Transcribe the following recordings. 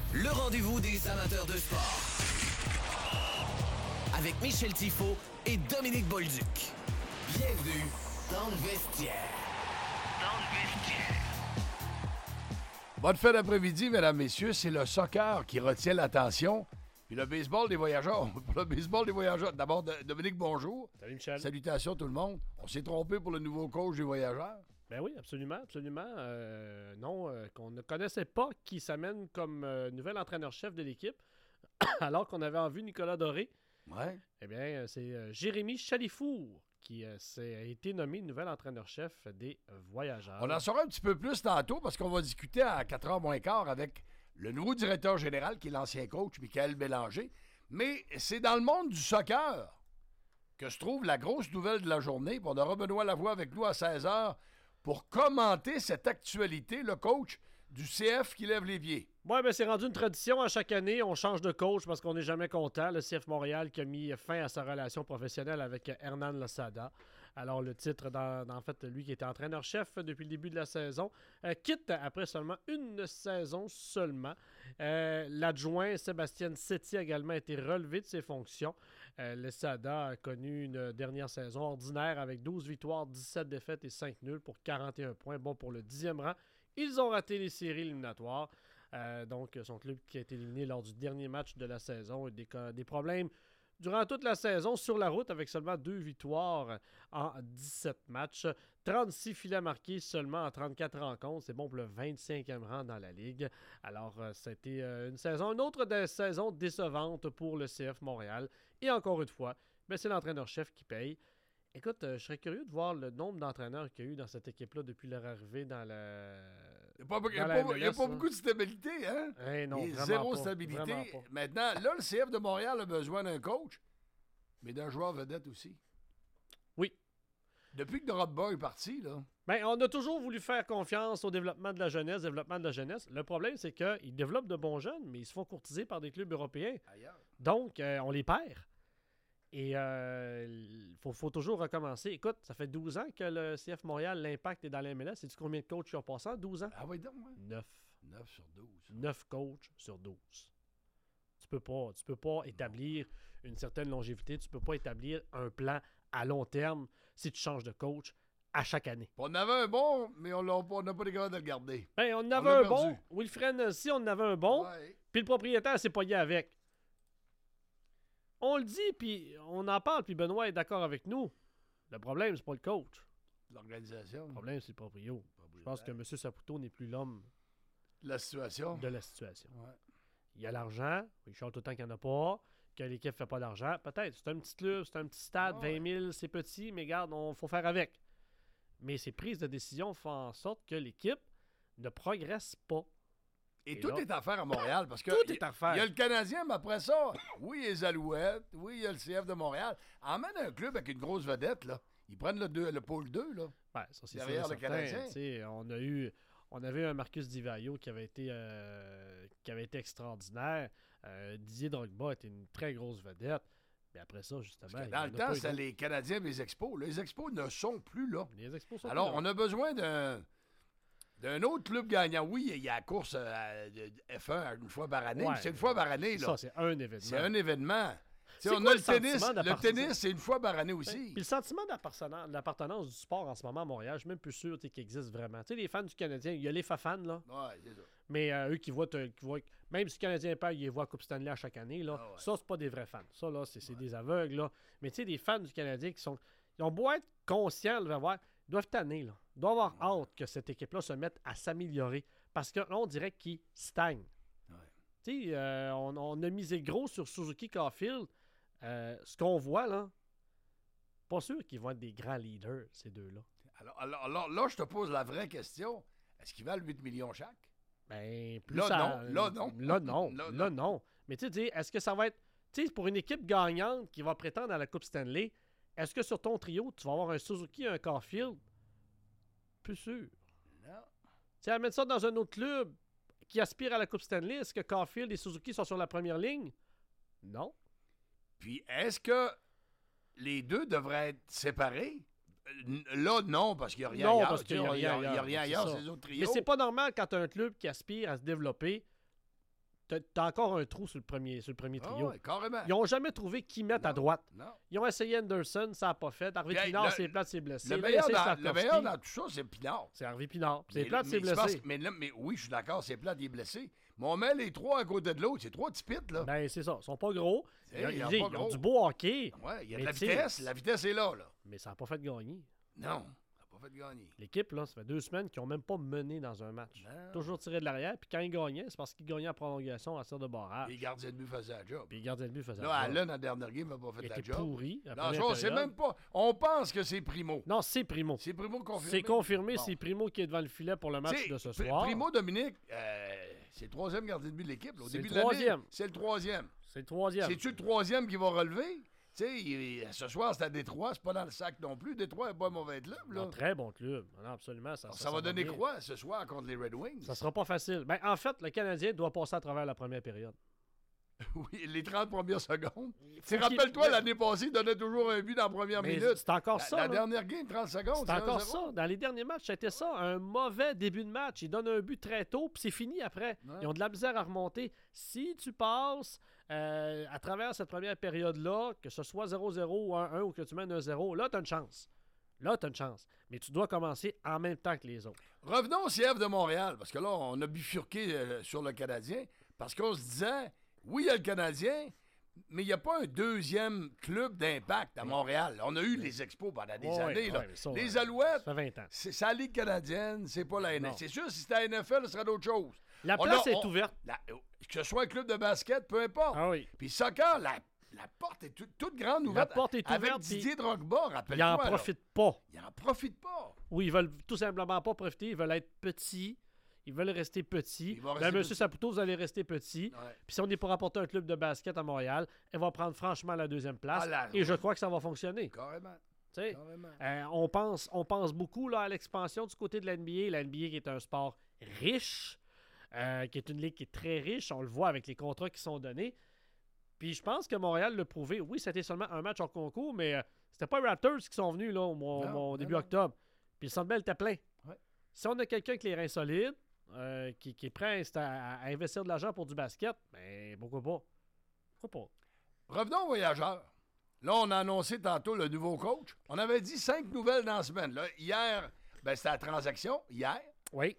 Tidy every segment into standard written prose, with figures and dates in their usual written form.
Le rendez-vous des amateurs de sport. Avec Michel Tifo et Dominique Bolduc. Bienvenue dans le vestiaire. Bonne fin d'après-midi, mesdames, messieurs. C'est le soccer qui retient l'attention. Puis le baseball des voyageurs. Pour le baseball des voyageurs. D'abord, Dominique, bonjour. Salut, Michel. Salutations tout le monde. On s'est trompé pour le nouveau coach des voyageurs. Ben oui, absolument. Qu'on ne connaissait pas qui s'amène comme nouvel entraîneur-chef de l'équipe, alors qu'on avait en vue Nicolas Doré. Ouais. Eh bien, c'est Jérémy Chalifour qui a été nommé nouvel entraîneur-chef des voyageurs. On en saura un petit peu plus tantôt parce qu'on va discuter à 4h moins quart avec le nouveau directeur général qui est l'ancien coach, Michael Bélanger. Mais c'est dans le monde du soccer que se trouve la grosse nouvelle de la journée. Puis on aura Benoît Lavoie avec nous à 16h pour commenter cette actualité, le coach du CF qui lève les pieds. Oui, bien, c'est rendu une tradition. À chaque année, on change de coach parce qu'on n'est jamais content. Le CF Montréal qui a mis fin à sa relation professionnelle avec Hernan Losada. Alors, le titre, en fait, lui qui était entraîneur-chef depuis le début de la saison, quitte après seulement une saison seulement. L'adjoint Sébastien Setti a également été relevé de ses fonctions. Losada a connu une dernière saison ordinaire avec 12 victoires, 17 défaites et 5 nuls pour 41 points. Bon, pour le 10e rang. Ils ont raté les séries éliminatoires. Donc, son club qui a été éliminé lors du dernier match de la saison. Des problèmes durant toute la saison sur la route avec seulement 2 victoires en 17 matchs. 36 filets marqués seulement en 34 rencontres. C'est bon pour le 25e rang dans la Ligue. Alors, c'était une autre saison décevante pour le CF Montréal. Et encore une fois, c'est l'entraîneur-chef qui paye. Écoute, je serais curieux de voir le nombre d'entraîneurs qu'il y a eu dans cette équipe-là depuis leur arrivée dans la... Il n'y a pas beaucoup de stabilité, hein? Non, il y a vraiment zéro pas, stabilité. vraiment pas. Maintenant, là, le CF de Montréal a besoin d'un coach, mais d'un joueur vedette aussi. Oui. Depuis que Drogba est parti, là... On a toujours voulu faire confiance au développement de la jeunesse. Le problème, c'est qu'ils développent de bons jeunes, mais ils se font courtiser par des clubs européens. Ailleurs. Donc, on les perd. Et il faut toujours recommencer. Écoute, ça fait 12 ans que le CF Montréal, l'Impact est dans la MLS. Sais-tu combien de coachs qui ont passé en 12 ans? Ah oui, donc, ouais. 9. 9 sur 12. 9 coachs sur 12. Tu peux pas établir une certaine longévité. Tu peux pas établir un plan à long terme si tu changes de coach à chaque année. On avait un bon, mais on n'a pas été capable de le garder. On en avait un bon. Wilfred Nancy, on en avait un bon. Ouais. Puis le propriétaire s'est pogné avec. On le dit, puis on en parle, puis Benoît est d'accord avec nous. Le problème, c'est pas le coach. L'organisation. Le problème, c'est le proprio. Je pense que M. Saputo n'est plus l'homme La situation. de la situation. Ouais. Il y a l'argent, il chante tout le temps qu'il n'y en a pas, que l'équipe ne fait pas d'argent. Peut-être, c'est un petit club, c'est un petit stade, 20 000, c'est petit, mais regarde, il faut faire avec. Mais ces prises de décision font en sorte que l'équipe ne progresse pas. Et tout est à faire à Montréal, parce que Tout est à refaire. il y a le Canadien, mais après ça, oui, il y a les Alouettes, oui, il y a le CF de Montréal. Emmène un club avec une grosse vedette, là. Ils prennent le pôle 2, là. Ouais, ça, c'est Derrière sûr et le certain. Canadien. On avait un Marcus Di Vaio qui avait été extraordinaire. Didier Drogba était une très grosse vedette. Mais après ça, justement... Parce que dans le temps, c'était les Canadiens et les Expos. Les Expos ne sont plus là. Les Expos sont Alors, plus là. on a besoin d'un autre club gagnant. Oui, il y a la course de F1 une fois par année. Ouais, c'est une fois par année, là. Ça, c'est un événement. C'est un événement. C'est On quoi a le le tennis. sentiment Le d'appartenance? tennis, c'est une fois par année aussi. Puis le sentiment d'appartenance du sport en ce moment à Montréal, je suis même plus sûr qu'il existe vraiment. Tu sais, les fans du Canadien, il y a les fans, là. Ouais, c'est ça. Mais eux qui voient, même si le Canadien perd, ils voient Coupe Stanley à chaque année, là. Ah ouais. Ça, c'est pas des vrais fans. Ça, là, c'est des aveugles, là. Mais tu sais, des fans du Canadien ils ont beau être conscients, ils doivent tanner, là. Ils doivent avoir hâte que cette équipe-là se mette à s'améliorer. Parce que là, on dirait qu'ils stagnent. Ouais. Tu sais, on a misé gros sur Suzuki Caulfield. Ce qu'on voit, là, pas sûr qu'ils vont être des grands leaders, ces deux-là. Alors, là, je te pose la vraie question. Est-ce qu'ils valent 8 millions chaque? Ben, plus Là, ça... non. Là, non. Là, non. Là, Là, non. Mais tu sais, est-ce que ça va être... Tu sais, pour une équipe gagnante qui va prétendre à la Coupe Stanley, est-ce que sur ton trio, tu vas avoir un Suzuki et un Caulfield? Plus sûr. Non. Tu sais, à mettre ça dans un autre club qui aspire à la Coupe Stanley, est-ce que Caulfield et Suzuki sont sur la première ligne? Non. Puis, est-ce que les deux devraient être séparés? Là, non, parce qu'il n'y a rien Non, ailleurs. parce qu'il y a rien ailleurs. Il n'y a rien C'est ailleurs, ça. ces autres trios. Mais c'est pas normal quand tu as un club qui aspire à se développer t'as encore un trou sur le premier trio. ouais, carrément. Ils n'ont jamais trouvé qui mettre à Non. droite. Non. Ils ont essayé Anderson, ça n'a pas fait. Harvey Puis, Pinard, le- c'est plate, c'est blessé. Le Là, meilleur, il essaie le meilleur Slavkovski. dans tout ça, c'est Pinard. C'est Harvey Pinard. C'est Mais- plate, mais c'est parce blessé. que- mais oui, je suis d'accord, c'est plate, il est blessé. Mais on met les trois à côté de l'autre. C'est trois petits pits, là. Ben, c'est ça. Ils sont pas gros. Hey, Ils, ils ont ils pas ont gros. du beau hockey, Ouais, il y a de mais la tu sais, vitesse. La vitesse est là, là. mais ça n'a pas fait gagner. Non, ça n'a pas fait de gagner. L'équipe, là, ça fait 2 semaines qu'ils n'ont même pas mené dans un match. Non. Toujours tiré de l'arrière. Puis quand ils gagnaient, c'est parce qu'ils gagnaient en prolongation à tir de barrage. Les gardiens de but faisaient la job. Puis le gardien de but faisait Là, la job. Allen, la dernière game, n'a pas Il fait la était job. pourri. la Non, première ça, c'est période. même pas. On pense que c'est Primo. Non, c'est Primo. C'est Primo confirmé. C'est confirmé, Bon. c'est Primo qui est devant le filet pour le match T'sais, de ce soir. Primo Dominique, c'est le troisième gardien de but de l'équipe. là. Au C'est début le de l'année, troisième. c'est le troisième. C'est le troisième. C'est-tu le troisième qui va relever? Tu sais, ce soir, c'est à Détroit. C'est pas dans le sac non plus. Détroit n'est pas un mauvais club, là. Un très bon club. Non, absolument. Ça va donner bien. quoi ce soir contre les Red Wings? Ça sera pas facile. Ben, en fait, le Canadien doit passer à travers la première période. Oui, les 30 premières secondes. Faut Tu qu'il- rappelle-toi, l'année passée, il donnait toujours un but dans la première Mais minute. c'est encore La, ça. la là. dernière game, 30 secondes. C'est encore 1-0. ça. Dans les derniers matchs, c'était ça. Un mauvais début de match. Ils donnent un but très tôt, puis c'est fini après. Ouais. Ils ont de la misère à remonter. Si tu passes à travers cette première période-là, que ce soit 0-0 ou 1-1 ou que tu mènes 1-0, là, tu as une chance. Là, tu as une chance. Mais tu dois commencer en même temps que les autres. Revenons au CF de Montréal, parce que là, on a bifurqué sur le Canadien, parce qu'on se disait, oui, il y a le Canadien, mais il n'y a pas un deuxième club d'impact à Montréal. On a eu les expos pendant des Ouais, années. là. ouais, mais ça, Les Alouettes, Ça fait 20 ans. c'est la Ligue canadienne, c'est pas la NFL. Non. C'est sûr, si c'était la NFL, ce serait d'autres choses. La On place a- est on- ouverte. Que ce soit un club de basket, peu importe. Ah oui. Puis soccer, la porte est toute grande La ouverte. porte est Avec ouverte, Didier puis Drogba, Ils rappelle-toi. n'en là. profitent pas. Ils n'en profitent pas. Oui, ils veulent tout simplement pas profiter. Ils veulent être petits. Ils veulent rester petits. Ils vont Là, rester monsieur petits. Saputo, vous allez rester petit. Ouais. Puis si on n'est pas rapporté un club de basket à Montréal, elle va prendre franchement la deuxième place. Ah là, et je crois que ça va fonctionner. Carrément. Tu sais, Carrément. on pense beaucoup là, à l'expansion du côté de la NBA. La NBA qui est un sport riche, qui est une ligue qui est très riche. On le voit avec les contrats qui sont donnés. Puis je pense que Montréal l'a prouvé. Oui, c'était seulement un match en concours, mais c'était pas les Raptors qui sont venus là, au début non. octobre. Puis le Centre Bell était plein. Ouais. Si on a quelqu'un avec les reins solides, qui est prêt à investir de l'argent pour du basket, ben pourquoi pas? Pourquoi pas? Revenons aux voyageurs. Là, on a annoncé tantôt le nouveau coach. On avait dit 5 nouvelles dans la semaine. Là, hier, c'était la transaction. Hier, Oui.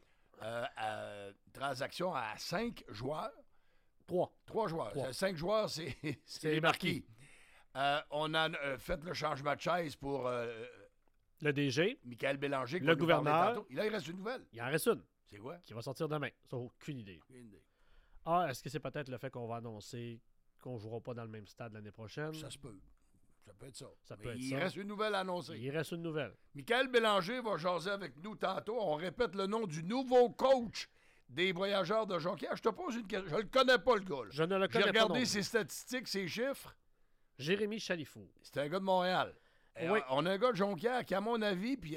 transaction à 5 joueurs. 3. 3 joueurs. Trois. 5 joueurs, c'est C'est les marquis. marquis. On a fait le changement de chaise pour Le DG, Michael Bélanger. Le qu'on nous parlait gouverneur. tantôt. Là, il reste une nouvelle. il en reste une C'est quoi? qui va sortir demain. Ça, aucune idée. Aucune idée. Ah, est-ce que c'est peut-être le fait qu'on va annoncer qu'on ne jouera pas dans le même stade l'année prochaine? Ça se peut. Ça peut être ça. Ça Mais peut être il ça. reste une nouvelle annoncée. Il reste une nouvelle. Michael Bélanger va jaser avec nous tantôt. On répète le nom du nouveau coach des voyageurs de Jonquière. Je te pose une question. Je le connais pas, le gars. là. Je ne le J'ai connais pas. regardé non ses statistiques, ses chiffres. plus. Jérémy Chalifou. C'est un gars de Montréal. Et Oui. on a un gars de Jonquière qui, à mon avis, puis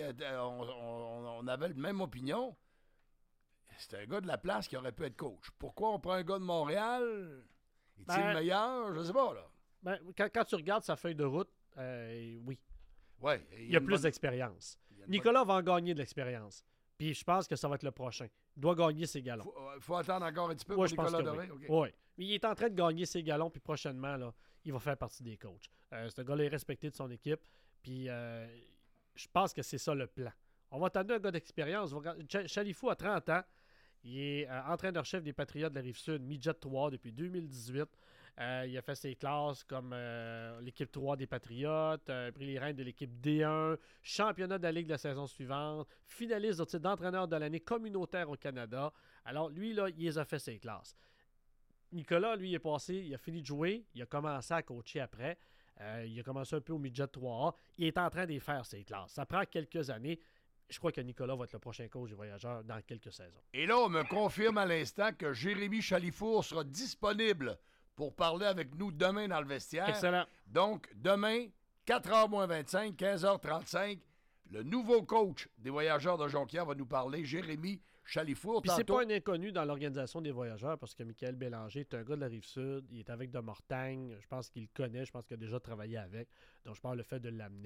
on avait la même opinion, c'est un gars de la place qui aurait pu être coach. Pourquoi on prend un gars de Montréal? Est-il Ben- le meilleur? Je sais pas, là. Ben, quand tu regardes sa feuille de route, oui, Ouais, il y a plus d'expérience. Nicolas va en gagner de l'expérience. Puis je pense que ça va être le prochain. Il doit gagner ses galons. Faut attendre encore un petit peu Oui, pour je pense Nicolas que Doré. oui. OK. Oui. Mais il est en train de gagner ses galons, puis prochainement, là, il va faire partie des coachs. Ce gars-là est respecté de son équipe, puis je pense que c'est ça le plan. On va attendre un gars d'expérience. Chalifou a 30 ans. Il est entraîneur-chef des Patriotes de la Rive-Sud, Midget 3 depuis 2018. Il a fait ses classes comme l'équipe 3 des Patriotes, pris les rênes de l'équipe D1, championnat de la Ligue de la saison suivante, finaliste au titre d'entraîneur de l'année communautaire au Canada. Alors, lui, là, il les a fait ses classes. Nicolas, lui, il est passé, il a fini de jouer, il a commencé à coacher après. Il a commencé un peu au midget 3A. Il est en train de faire ses classes. Ça prend quelques années. Je crois que Nicolas va être le prochain coach des voyageurs dans quelques saisons. Et là, on me confirme à l'instant que Jérémy Chalifour sera disponible pour parler avec nous demain dans le vestiaire. Excellent. Donc, demain, 4h moins 25, 15h35, le nouveau coach des voyageurs de Jonquière va nous parler, Jérémy Chalifour. Puis c'est Tantôt, pas un inconnu dans l'organisation des voyageurs parce que Michael Bélanger est un gars de la Rive-Sud. Il est avec de Mortagne. Je pense qu'il le connaît. Je pense qu'il a déjà travaillé avec. Donc, je parle le fait de l'amener.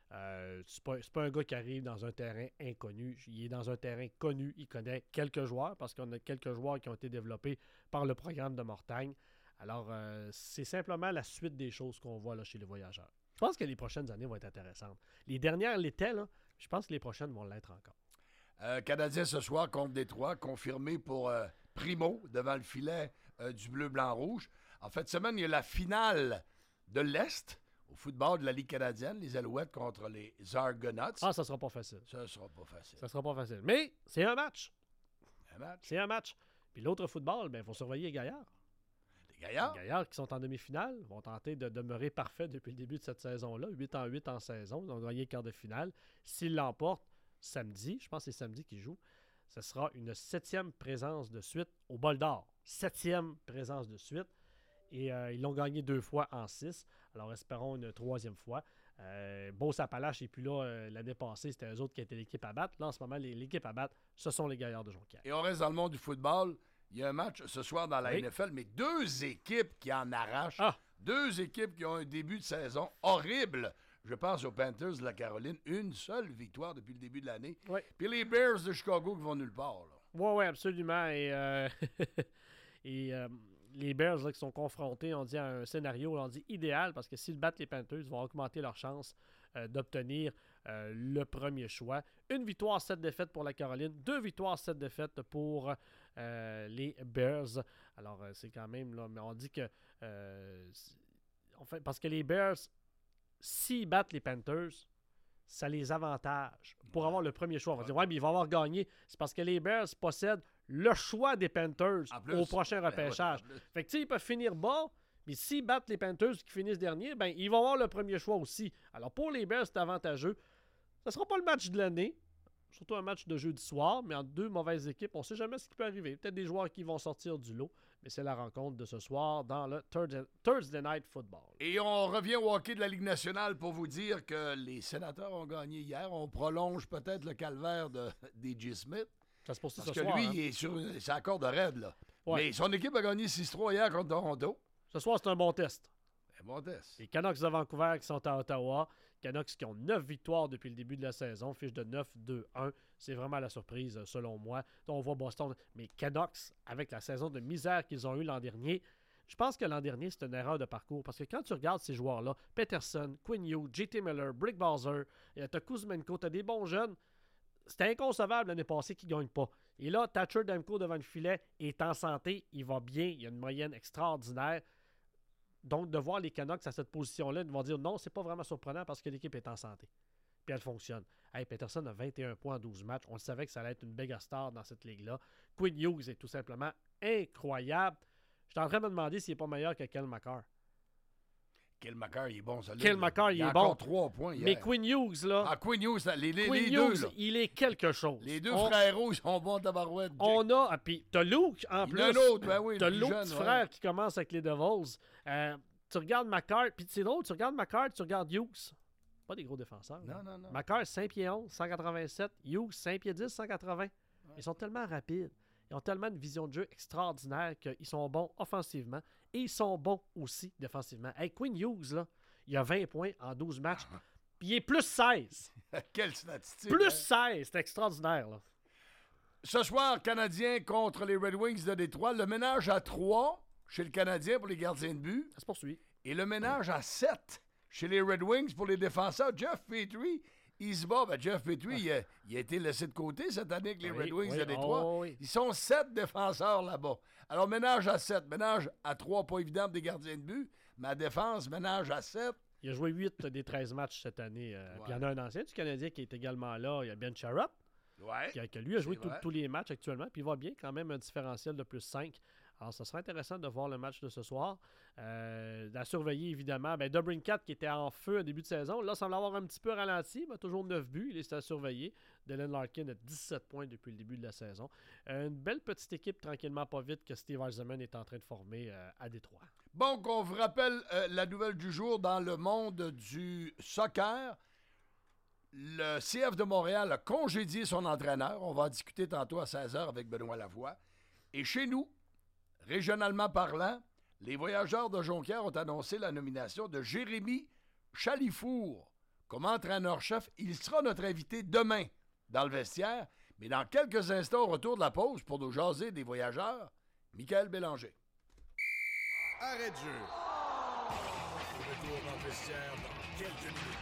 C'est pas un gars qui arrive dans un terrain inconnu. Il est dans un terrain connu. Il connaît quelques joueurs parce qu'on a quelques joueurs qui ont été développés par le programme de Mortagne. Alors, c'est simplement la suite des choses qu'on voit là, chez les Voyageurs. Je pense que les prochaines années vont être intéressantes. Les dernières l'étaient, là. Je pense que les prochaines vont l'être encore. Canadien ce soir contre Détroit, confirmé pour Primo devant le filet du bleu-blanc-rouge. En fait, semaine, il y a la finale de l'Est au football de la Ligue canadienne, les Alouettes contre les Argonauts. Ah, ça sera pas facile. Ça sera pas facile. Ça sera pas facile. Mais c'est un match. Un match. C'est un match. Puis l'autre football, il faut surveiller les Gaillards. Les Gaillards. Les Gaillards qui sont en demi-finale vont tenter de demeurer parfaits depuis le début de cette saison-là. 8-8 en saison. Ils ont gagné le quart de finale. S'ils l'emportent samedi, je pense que c'est samedi qu'ils jouent, ce sera une 7e présence de suite au bol d'or. 7e présence de suite. Et ils l'ont gagné 2 fois en 6. Alors, espérons une 3e fois. Beauce-Appalaches et puis là, l'année passée, c'était eux autres qui étaient l'équipe à battre. Là, en ce moment, l'équipe à battre, ce sont les Gaillards de Jonquière. Et on reste dans le monde du football. Il y a un match ce soir dans la NFL, mais 2 équipes qui en arrachent. 2 équipes qui ont un début de saison horrible. Je pense aux Panthers de la Caroline. Une seule victoire depuis le début de l'année. Oui. Puis les Bears de Chicago qui vont nulle part. Oui, absolument. Et, les Bears là, qui sont confrontés, on dit à un scénario, on dit idéal, parce que s'ils battent les Panthers, ils vont augmenter leurs chances d'obtenir le premier choix. 1 victoire, 7 défaites pour la Caroline. 2 victoires, 7 défaites pour les Bears. Alors, c'est quand même, là, mais on dit que... parce que les Bears, s'ils battent les Panthers, ça les avantage pour avoir le premier choix. On va dire, ouais, mais ils vont avoir gagné. C'est parce que les Bears possèdent le choix des Panthers au prochain repêchage. Fait que, tu sais, ils peuvent finir bas, mais s'ils battent les Panthers qui finissent dernier, ben, ils vont avoir le premier choix aussi. Alors, pour les Bears, c'est avantageux. Ce ne sera pas le match de l'année, surtout un match de jeudi soir, mais entre 2 mauvaises équipes, on ne sait jamais ce qui peut arriver. Peut-être des joueurs qui vont sortir du lot, mais c'est la rencontre de ce soir dans le Thursday Night Football. Et on revient au hockey de la Ligue nationale pour vous dire que les Sénateurs ont gagné hier. On prolonge peut-être le calvaire d'E.J. Smith. Ça se poursuit Parce ce que soir. lui, Hein? il est sur sa corde raide, là. Ouais. Mais son équipe a gagné 6-3 hier contre Toronto. Ce soir, c'est un bon test. Un bon test. Les Canucks de Vancouver qui sont à Ottawa. Canucks qui ont 9 victoires depuis le début de la saison. Fiche de 9-2-1. C'est vraiment la surprise, selon moi. Donc, on voit Boston. Mais Canucks, avec la saison de misère qu'ils ont eue l'an dernier, je pense que l'an dernier, c'est une erreur de parcours. Parce que quand tu regardes ces joueurs-là, Peterson, Quinn Hughes, J.T. Miller, Brick Bowser, t'as Kuzmenko, t'as des bons jeunes. C'était inconcevable l'année passée qu'ils ne gagnent pas. Et là, Thatcher Demko devant le filet est en santé. Il va bien. Il a une moyenne extraordinaire. Donc, de voir les Canucks à cette position-là, ils vont dire non, c'est pas vraiment surprenant parce que l'équipe est en santé. Puis elle fonctionne. Hey, Peterson a 21 points en 12 matchs. On le savait que ça allait être une méga star dans cette ligue-là. Quinn Hughes est tout simplement incroyable. Je suis en train de me demander s'il n'est pas meilleur que Kel McCarr. Kel McCarr, il est bon, ça. Kel McCarr, il est bon. Encore 3 points hier. Mais Quinn Hughes, là... Ah, Quinn Hughes, les Quinn deux, Hughes, là. il est quelque chose. Les deux frérots, ils sont bons tabarouette. On a... Ah, puis t'as Luke, en plus. Il y en a un autre, ben oui. T'as le l'autre jeune, petit frère qui commence avec les Devils. Tu regardes McCarr, puis c'est drôle, tu regardes McCarr, tu regardes Hughes. Pas des gros défenseurs. Non. McCarr, 5 pieds 11, 187. Hughes, 5 pieds 10, 180. Ouais. Ils sont tellement rapides. Ils ont tellement une vision de jeu extraordinaire qu'ils sont bons offensivement et ils sont bons aussi défensivement. Hey, Quinn Hughes, là, il a 20 points en 12 matchs. Puis il est plus 16. Quelle statistique. Plus 16. C'est extraordinaire, là. Ce soir, Canadien contre les Red Wings de Détroit. Le ménage à 3 chez le Canadien pour les gardiens de but. Ça se poursuit. Et le ménage à 7 chez les Red Wings pour les défenseurs. Jeff Petrie, il se bat. Ben Jeff Petrie, il a été laissé de côté cette année avec les Red Wings de Détroit. Oui. Ils sont 7 défenseurs là-bas. Alors, ménage à 7. Ménage à 3, pas évident des gardiens de but. Ma défense, ménage à 7. Il a joué 8 des 13 matchs cette année. Puis il y en a un ancien du Canadien qui est également là. Il y a Ben Sharap, qui lui a joué tous les matchs actuellement. Puis il va bien quand même, un différentiel de plus 5. Alors, ça serait intéressant de voir le match de ce soir. À surveiller, évidemment. Ben, DeBrincat, qui était en feu au début de saison, là, semble avoir un petit peu ralenti, mais toujours 9 buts. Il est à surveiller. Dylan Larkin a 17 points depuis le début de la saison. Une belle petite équipe, tranquillement, pas vite, que Steve Eisenman est en train de former à Détroit. Bon, qu'on vous rappelle la nouvelle du jour dans le monde du soccer. Le CF de Montréal a congédié son entraîneur. On va en discuter tantôt à 16h avec Benoît Lavoie. Et chez nous, régionalement parlant, les Voyageurs de Jonquière ont annoncé la nomination de Jérémy Chalifour comme entraîneur-chef. Il sera notre invité demain dans le vestiaire, mais dans quelques instants au retour de la pause pour nous jaser des voyageurs, Michael Bélanger. Arrêt de jeu. Retour dans le vestiaire dans quelques minutes.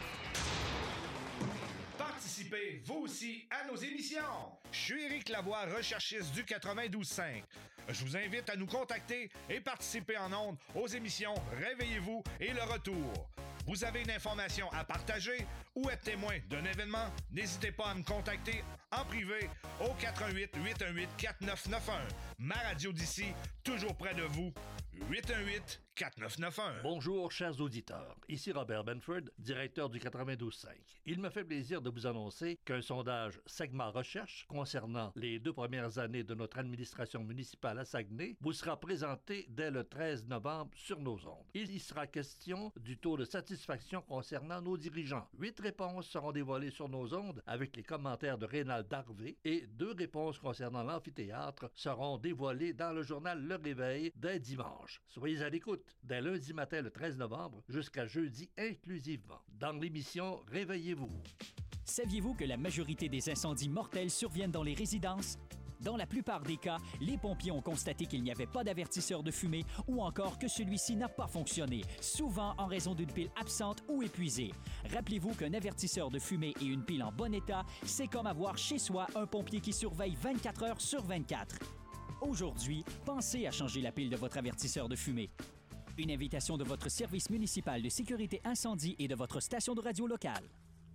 Participez, vous aussi, à nos émissions. Je suis Éric Lavoie, recherchiste du 92.5. Je vous invite à nous contacter et participer en ondes aux émissions Réveillez-vous et Le Retour. Vous avez une information à partager ou être témoin d'un événement? N'hésitez pas à me contacter en privé au 88 818 4991. Ma radio d'ici, toujours près de vous. 818 4991. Bonjour, chers auditeurs. Ici Robert Benford, directeur du 92.5. Il me fait plaisir de vous annoncer qu'un sondage Segment Recherche concernant les 2 premières années de notre administration municipale à Saguenay vous sera présenté dès le 13 novembre sur nos ondes. Il y sera question du taux de satisfaction concernant nos dirigeants. 8 réponses seront dévoilées sur nos ondes avec les commentaires de Rénal Darvé et 2 réponses concernant l'amphithéâtre seront dévoilées dans le journal Le Réveil dès dimanche. Soyez à l'écoute dès lundi matin le 13 novembre jusqu'à jeudi inclusivement. Dans l'émission Réveillez-vous. Saviez-vous que la majorité des incendies mortels surviennent dans les résidences? Dans la plupart des cas, les pompiers ont constaté qu'il n'y avait pas d'avertisseur de fumée ou encore que celui-ci n'a pas fonctionné, souvent en raison d'une pile absente ou épuisée. Rappelez-vous qu'un avertisseur de fumée et une pile en bon état, c'est comme avoir chez soi un pompier qui surveille 24 heures sur 24. Aujourd'hui, pensez à changer la pile de votre avertisseur de fumée. Une invitation de votre service municipal de sécurité incendie et de votre station de radio locale.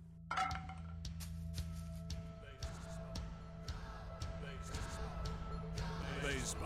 Baseball.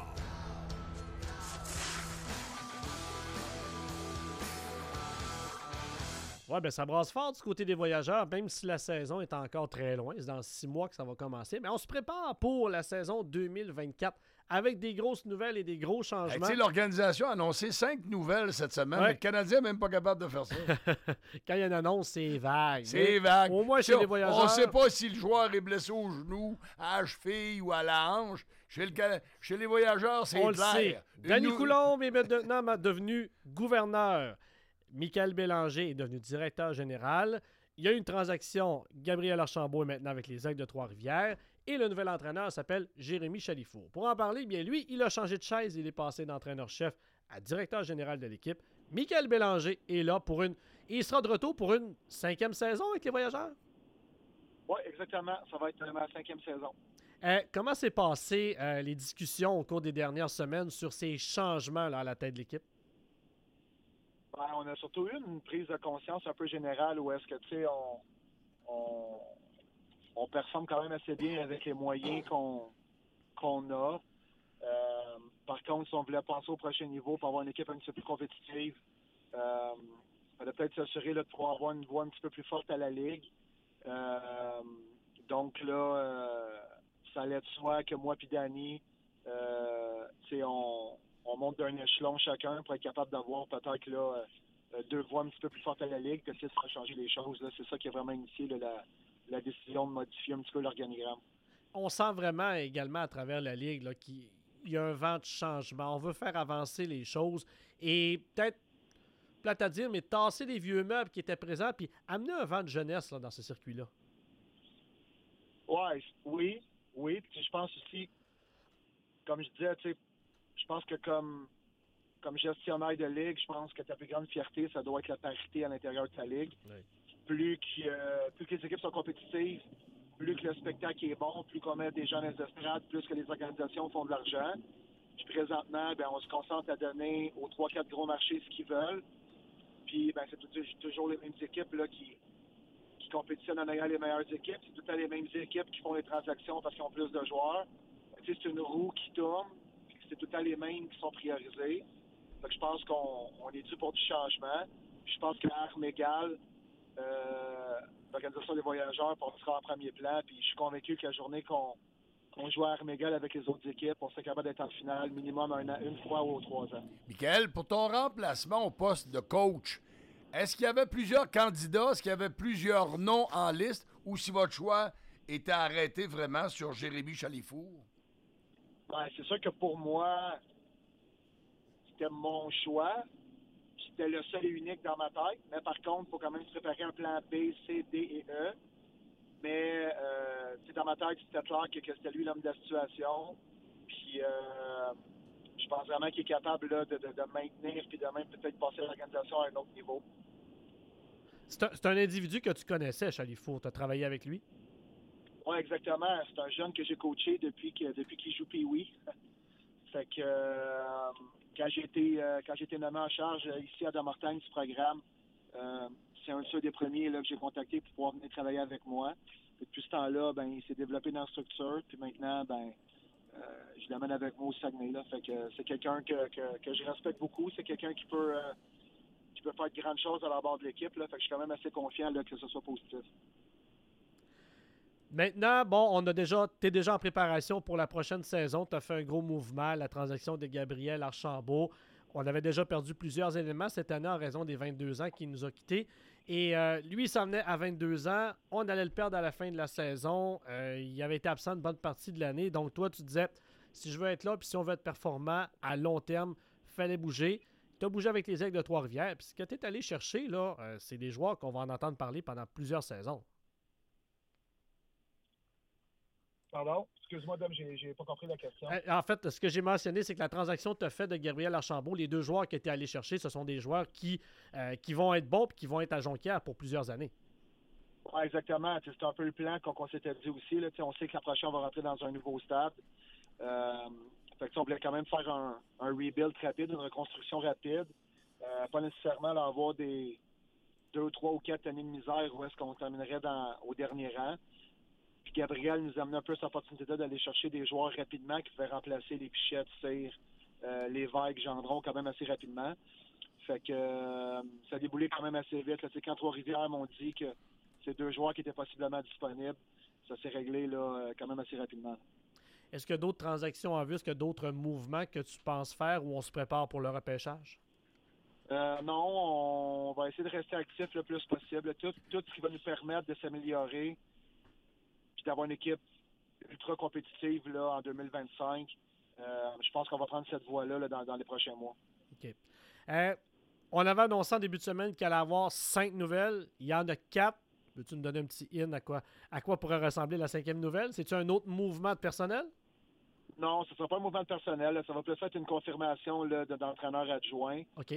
Ouais, ben ça brasse fort du côté des voyageurs, même si la saison est encore très loin. C'est dans 6 mois que ça va commencer. Mais on se prépare pour la saison 2024 avec des grosses nouvelles et des gros changements. Hey, l'organisation a annoncé 5 nouvelles cette semaine, Ouais. mais le Canadien n'est même pas capable de faire ça. Quand il y a une annonce, c'est vague. C'est Mais vague. Au moins, chez les voyageurs. On ne sait pas si le joueur est blessé au genou, à la cheville ou à la hanche. Chez les voyageurs, c'est On le clair. sait. Danny Coulombe est maintenant devenu gouverneur. Michael Bélanger est devenu directeur général. Il y a eu une transaction. Gabriel Archambault est maintenant avec les Aigles de Trois-Rivières. Et le nouvel entraîneur s'appelle Jérémy Chalifour. Pour en parler, bien lui, il a changé de chaise. Il est passé d'entraîneur-chef à directeur général de l'équipe. Michael Bélanger est là pour une... Il sera de retour pour une 5e saison avec les voyageurs. Oui, exactement. Ça va être ma 5e saison. Comment s'est passé les discussions au cours des dernières semaines sur ces changements là, à la tête de l'équipe? Ben, on a surtout eu une prise de conscience un peu générale où est-ce que, tu sais, on performe quand même assez bien avec les moyens qu'on a. Par contre, si on voulait passer au prochain niveau pour avoir une équipe un petit peu plus compétitive, il fallait peut-être s'assurer de pouvoir avoir une voie un petit peu plus forte à la Ligue. Donc là, ça allait de soi que moi et Danny, tu sais, on monte d'un échelon chacun pour être capable d'avoir peut-être là, 2 voies un petit peu plus fortes à la Ligue, puis ça va changer les choses. Là. C'est ça qui a vraiment initié là, la décision de modifier un petit peu l'organigramme. On sent vraiment également à travers la Ligue là, qu'il y a un vent de changement. On veut faire avancer les choses et peut-être, plate à dire, mais tasser les vieux meubles qui étaient présents puis amener un vent de jeunesse là, dans ce circuit-là. Oui. Puis je pense aussi, comme je disais, tu sais, je pense que comme gestionnaire de ligue, je pense que ta plus grande fierté, ça doit être la parité à l'intérieur de ta ligue. Oui. Plus que les équipes sont compétitives, plus que le spectacle est bon, plus qu'on met des gens dans les estrades, plus que les organisations font de l'argent. Puis présentement, on se concentre à donner aux 3-4 gros marchés ce qu'ils veulent. Puis c'est toujours les mêmes équipes là, qui compétitionnent en ayant les meilleures équipes. C'est tout le temps les mêmes équipes qui font les transactions parce qu'ils ont plus de joueurs. Tu sais, c'est une roue qui tourne. C'est tout le temps les mêmes qui sont priorisés. Fait que je pense qu'on est dû pour du changement. Puis je pense qu'à armes égales, l'organisation des voyageurs passera en premier plan. Puis je suis convaincu que la journée qu'on joue à armes égales avec les autres équipes, on serait capable d'être en finale minimum une fois ou 3 ans. Michael, pour ton remplacement au poste de coach, est-ce qu'il y avait plusieurs candidats? Est-ce qu'il y avait plusieurs noms en liste? Ou si votre choix était arrêté vraiment sur Jérémy Chalifour? Ouais, c'est sûr que pour moi, c'était mon choix. Puis c'était le seul et unique dans ma tête. Mais par contre, il faut quand même se préparer un plan B, C, D et E. Mais dans ma tête, c'était clair que c'était lui l'homme de la situation. Puis je pense vraiment qu'il est capable là, de maintenir puis de même peut-être passer l'organisation à un autre niveau. C'est un individu que tu connaissais, Chalifou. Tu as travaillé avec lui? Oui, exactement. C'est un jeune que j'ai coaché depuis qu'il joue Pee-Wee. Fait que quand j'ai été nommé en charge ici à Domortagne du programme, c'est un de ceux des premiers là, que j'ai contacté pour pouvoir venir travailler avec moi. Et depuis ce temps-là, ben, il s'est développé dans la structure. Puis maintenant, ben, je l'amène avec moi au Saguenay. Là. Fait que c'est quelqu'un que je respecte beaucoup. C'est quelqu'un qui peut faire de grandes choses à la barre de l'équipe. Là. Fait que je suis quand même assez confiant là, que ce soit positif. Maintenant, bon, t'es déjà en préparation pour la prochaine saison. Tu as fait un gros mouvement, la transaction de Gabriel Archambault. On avait déjà perdu plusieurs éléments cette année en raison des 22 ans qu'il nous a quittés. Et lui, il s'en venait à 22 ans. On allait le perdre à la fin de la saison. Il avait été absent une bonne partie de l'année. Donc, toi, tu disais, si je veux être là, puis si on veut être performant à long terme, fallait bouger. Tu as bougé avec les Aigles de Trois-Rivières. Puis ce que tu es allé chercher, là, c'est des joueurs qu'on va en entendre parler pendant plusieurs saisons. Pardon? Excuse-moi, Dom, j'ai pas compris la question. En fait, ce que j'ai mentionné, c'est que la transaction que tu as faite de Gabriel Archambault, les deux joueurs que tu es allé chercher, ce sont des joueurs qui vont être bons et qui vont être à Jonquière pour plusieurs années. Oui, exactement. C'est un peu le plan qu'on s'était dit aussi. Là. On sait que la prochaine, on va rentrer dans un nouveau stade. Fait que, on voulait quand même faire un rebuild rapide, une reconstruction rapide. Pas nécessairement là, avoir des 2, 3 ou 4 années de misère où est-ce qu'on terminerait au dernier rang. Puis Gabriel nous a amené un peu cette opportunité d'aller chercher des joueurs rapidement qui pouvaient remplacer les Pichettes, Cyr, les Vagues, Gendron quand même assez rapidement. Fait que ça a déboulé quand même assez vite. Là. Quand Trois-Rivières m'ont dit que ces deux joueurs qui étaient possiblement disponibles, ça s'est réglé là, quand même assez rapidement. Est-ce qu'il y a d'autres transactions en vue? Est-ce qu'il y a d'autres mouvements que tu penses faire ou on se prépare pour le repêchage? Non, on va essayer de rester actif le plus possible. Tout ce qui va nous permettre de s'améliorer puis d'avoir une équipe ultra compétitive là, en 2025. Je pense qu'on va prendre cette voie-là là, dans les prochains mois. OK. On avait annoncé en début de semaine qu'il allait y avoir 5 nouvelles. Il y en a 4. Veux-tu nous donner un petit in à quoi pourrait ressembler la 5e nouvelle? C'est-tu un autre mouvement de personnel? Non, ce ne sera pas un mouvement de personnel. Ça va plus être une confirmation là, d'entraîneur adjoint. OK.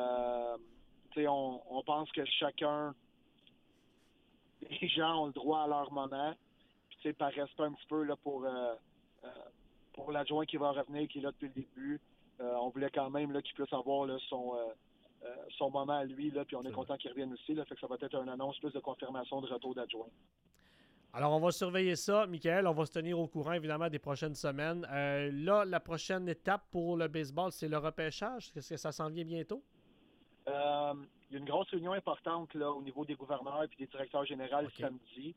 On pense que chacun, les gens ont le droit à leur moment. Puis, par respect un petit peu là, pour l'adjoint qui va revenir, qui est là depuis le début, on voulait quand même là, qu'il puisse avoir là, son moment à lui. Là, puis on est content qu'il revienne aussi. Là, fait que ça va être une annonce plus de confirmation de retour d'adjoint. Alors, on va surveiller ça, Michael. On va se tenir au courant, évidemment, des prochaines semaines. Là, la prochaine étape pour le baseball, c'est le repêchage. Est-ce que ça s'en vient bientôt? Il y a une grosse réunion importante là, au niveau des gouverneurs et des directeurs généraux samedi.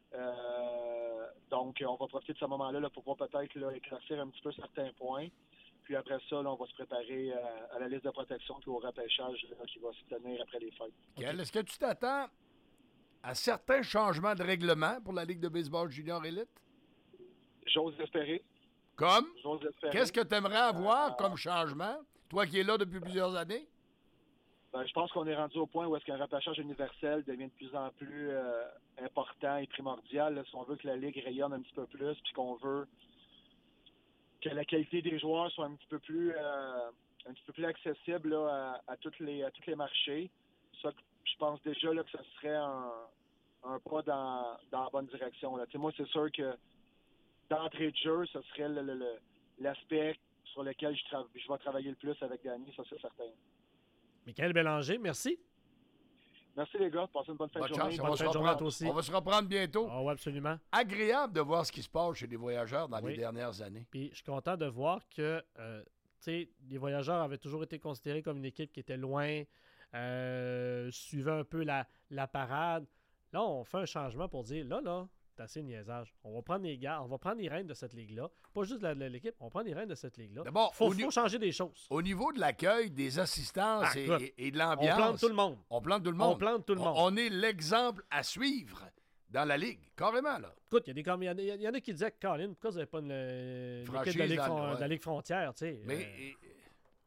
Donc, on va profiter de ce moment-là là, pour pouvoir peut-être là, éclaircir un petit peu certains points. Puis après ça, là, on va se préparer à la liste de protection puis au repêchage là, qui va se tenir après les fêtes. Okay. Est-ce que tu t'attends à certains changements de règlement pour la Ligue de baseball junior élite? J'ose l'espérer. Comme? Qu'est-ce que tu aimerais avoir comme changement? Toi qui es là depuis plusieurs années? Ben, je pense qu'on est rendu au point où est-ce qu'un repêchage universel devient de plus en plus important et primordial. Là, si on veut que la Ligue rayonne un petit peu plus puis qu'on veut que la qualité des joueurs soit un petit peu plus accessible là, à tous les marchés. Ça, je pense déjà là, que ce serait un pas dans la bonne direction. Là. Moi, c'est sûr que d'entrée de jeu, ce serait l'aspect sur lequel je vais travailler le plus avec Danny, ça c'est certain. Michael Bélanger, merci. Merci les gars, passez une bonne fin de journée. Bonne fin de journée à toi aussi. On va se reprendre bientôt. Ah oui, absolument. Agréable de voir ce qui se passe chez les voyageurs dans les dernières années. Puis je suis content de voir que les voyageurs avaient toujours été considérés comme une équipe qui était loin, suivait un peu la parade. Là, on fait un changement pour dire, là, c'est assez niaisage. On va prendre les gars, on va prendre les rênes de cette ligue-là. Pas juste l'équipe, on prend les rênes de cette ligue-là. D'abord, faut changer des choses. Au niveau de l'accueil, des assistances et de l'ambiance. On plante tout le monde. On plante tout le monde. On est l'exemple à suivre dans la ligue, carrément, là. Écoute, il y en a qui disaient, Colin, pourquoi vous n'avez pas une équipe de la Ligue frontière, tu sais? Mais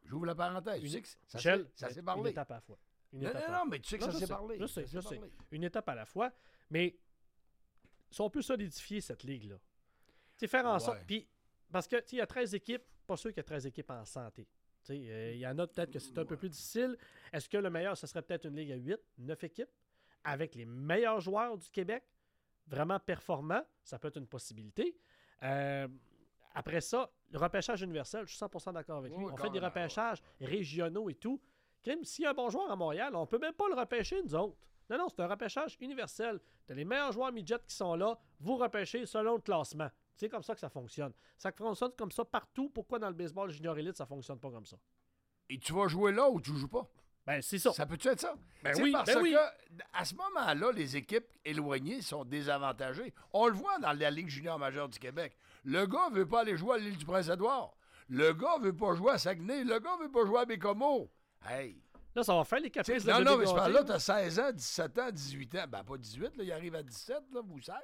J'ouvre la parenthèse. Tu sais que ça Michel, s'est une parlé. étape à la fois. Non, mais tu sais que ça s'est parlé. Je sais. Ça s'est parlé. Une étape à la fois. Mais si on peut solidifier cette ligue-là, tu sais, faire en sorte... Puis, parce que, tu sais, il y a 13 équipes, pas sûr qu'il y a 13 équipes en santé. Tu sais, il y en a peut-être que c'est un peu plus difficile. Est-ce que le meilleur, ce serait peut-être une ligue à 8, 9 équipes, avec les meilleurs joueurs du Québec, vraiment performants? Ça peut être une possibilité. Après ça, le repêchage universel, je suis 100% d'accord avec lui. On fait des repêchages régionaux et tout. S'il y a un bon joueur à Montréal, on ne peut même pas le repêcher, nous autres. Non, c'est un repêchage universel. Tu as les meilleurs joueurs midget qui sont là, vous repêchez selon le classement. C'est comme ça que ça fonctionne. Ça fonctionne comme ça partout. Pourquoi dans le baseball junior élite, ça ne fonctionne pas comme ça? Et tu vas jouer là ou tu ne joues pas? Ben, c'est ça. Ça peut-tu être ça? Ben oui, parce que à ce moment-là, les équipes éloignées sont désavantagées. On le voit dans la Ligue junior majeure du Québec. Le gars ne veut pas aller jouer à l'île du Prince-Édouard. Le gars ne veut pas jouer à Saguenay. Le gars ne veut pas jouer à Bécomo. Hey! Là, ça va faire les caprices de Non, mais là, tu as 16 ans, 17 ans, 18 ans. Ben, pas 18, là, il arrive à 17 là, ou 16.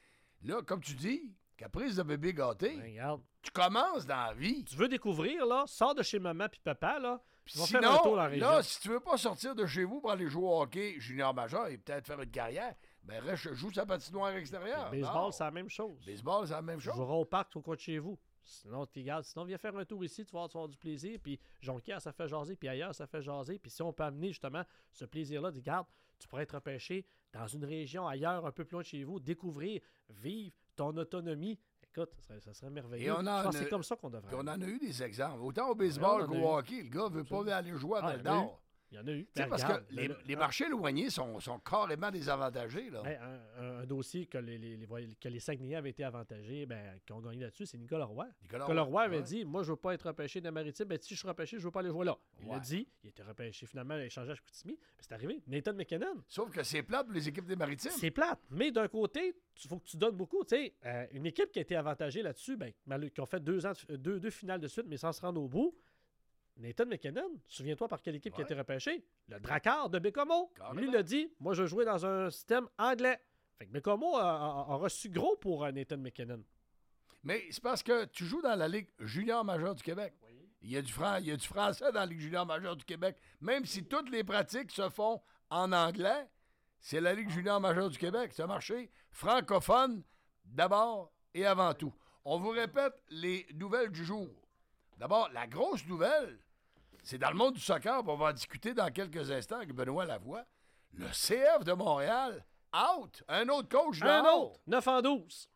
Là, comme tu dis, caprice de bébé gâté. Ben, regarde. Tu commences dans la vie. Tu veux découvrir, là, sors de chez maman puis papa, là. Tu vas Sinon, faire un tour dans la région. là, si tu veux pas sortir de chez vous pour aller jouer au hockey junior majeur et peut-être faire une carrière, ben reste, joue sa patinoire extérieure. Le baseball, c'est la même chose. Baseball, c'est la même chose. Tu joueras au parc au coin de chez vous. Sinon, viens faire un tour ici, tu vas avoir du plaisir. Puis Jonquière, ça fait jaser. Puis ailleurs, ça fait jaser. Puis si on peut amener justement ce plaisir-là, regarde, tu pourrais être repêché dans une région ailleurs, un peu plus loin de chez vous, découvrir, vivre ton autonomie. Écoute, ça serait merveilleux. Je pense que c'est comme ça qu'on devrait. On en a eu des exemples. Autant au baseball qu'au hockey, le gars ne veut pas aller jouer à Val-d'Or. Il y en a eu. Parce que les marchés éloignés sont carrément désavantagés. Là. Un dossier que les Saguenayens avaient été avantagés, qui ont gagné là-dessus, c'est Nicolas Roy. Nicolas Roy avait dit, moi, je ne veux pas être repêché dans Maritime. Si je suis repêché, je ne veux pas aller jouer là. Il l'a dit, il était repêché. Finalement, il a échangé à Chicoutimi. C'est arrivé. Nathan McKinnon. Sauf que c'est plate pour les équipes des Maritimes. C'est plate. Mais d'un côté, il faut que tu donnes beaucoup. Une équipe qui a été avantagée là-dessus, qui ont fait deux finales de suite, mais sans se rendre au bout. Nathan McKinnon, souviens-toi par quelle équipe qui a été repêché? Le Drakkar de Bécomo. Lui, il a dit, moi, je veux jouer dans un système anglais. Fait que Bécomo a reçu gros pour Nathan McKinnon. Mais c'est parce que tu joues dans la Ligue junior majeure du Québec. Oui. Il y a du français dans la Ligue junior majeure du Québec. Même si toutes les pratiques se font en anglais, c'est la Ligue junior majeure du Québec. C'est un marché francophone d'abord et avant tout. On vous répète les nouvelles du jour. D'abord, la grosse nouvelle, c'est dans le monde du soccer, on va en discuter dans quelques instants avec Benoît Lavoie. Le CF de Montréal, out! Un autre coach Un autre! 9 en 12.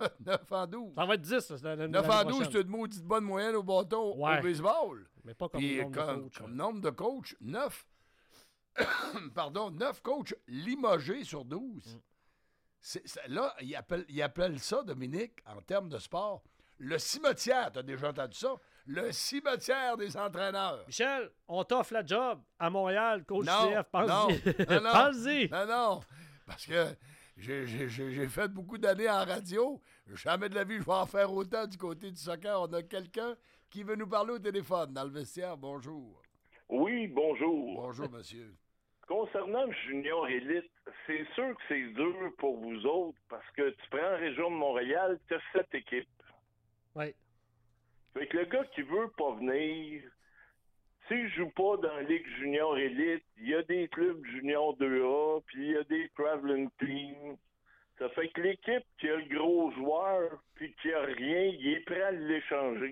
9 en 12. Ça va être 10. 9 en 12, c'est une maudite bonne moyenne au bâton au baseball. Mais pas comme puis, nombre de coachs. Comme nombre de coachs, 9. Pardon, 9 coachs limogés sur 12. Là, ils appellent ça, Dominique, en termes de sport, le cimetière. Tu as déjà entendu ça? Le cimetière des entraîneurs. Michel, on t'offre la job à Montréal, coach CF. Pense-y. Pense-y. Non. Parce que j'ai fait beaucoup d'années en radio. Jamais de la vie, je vais en faire autant du côté du soccer. On a quelqu'un qui veut nous parler au téléphone dans le vestiaire. Bonjour. Oui, bonjour. Bonjour, monsieur. Concernant le junior élite, c'est sûr que c'est dur pour vous autres parce que tu prends la région de Montréal, tu as 7 équipes. Oui. Fait que le gars qui veut pas venir, s'il joue pas dans la Ligue junior élite, il y a des clubs junior 2A, puis il y a des traveling teams. Ça fait que l'équipe qui a le gros joueur, puis qui a rien, il est prêt à l'échanger.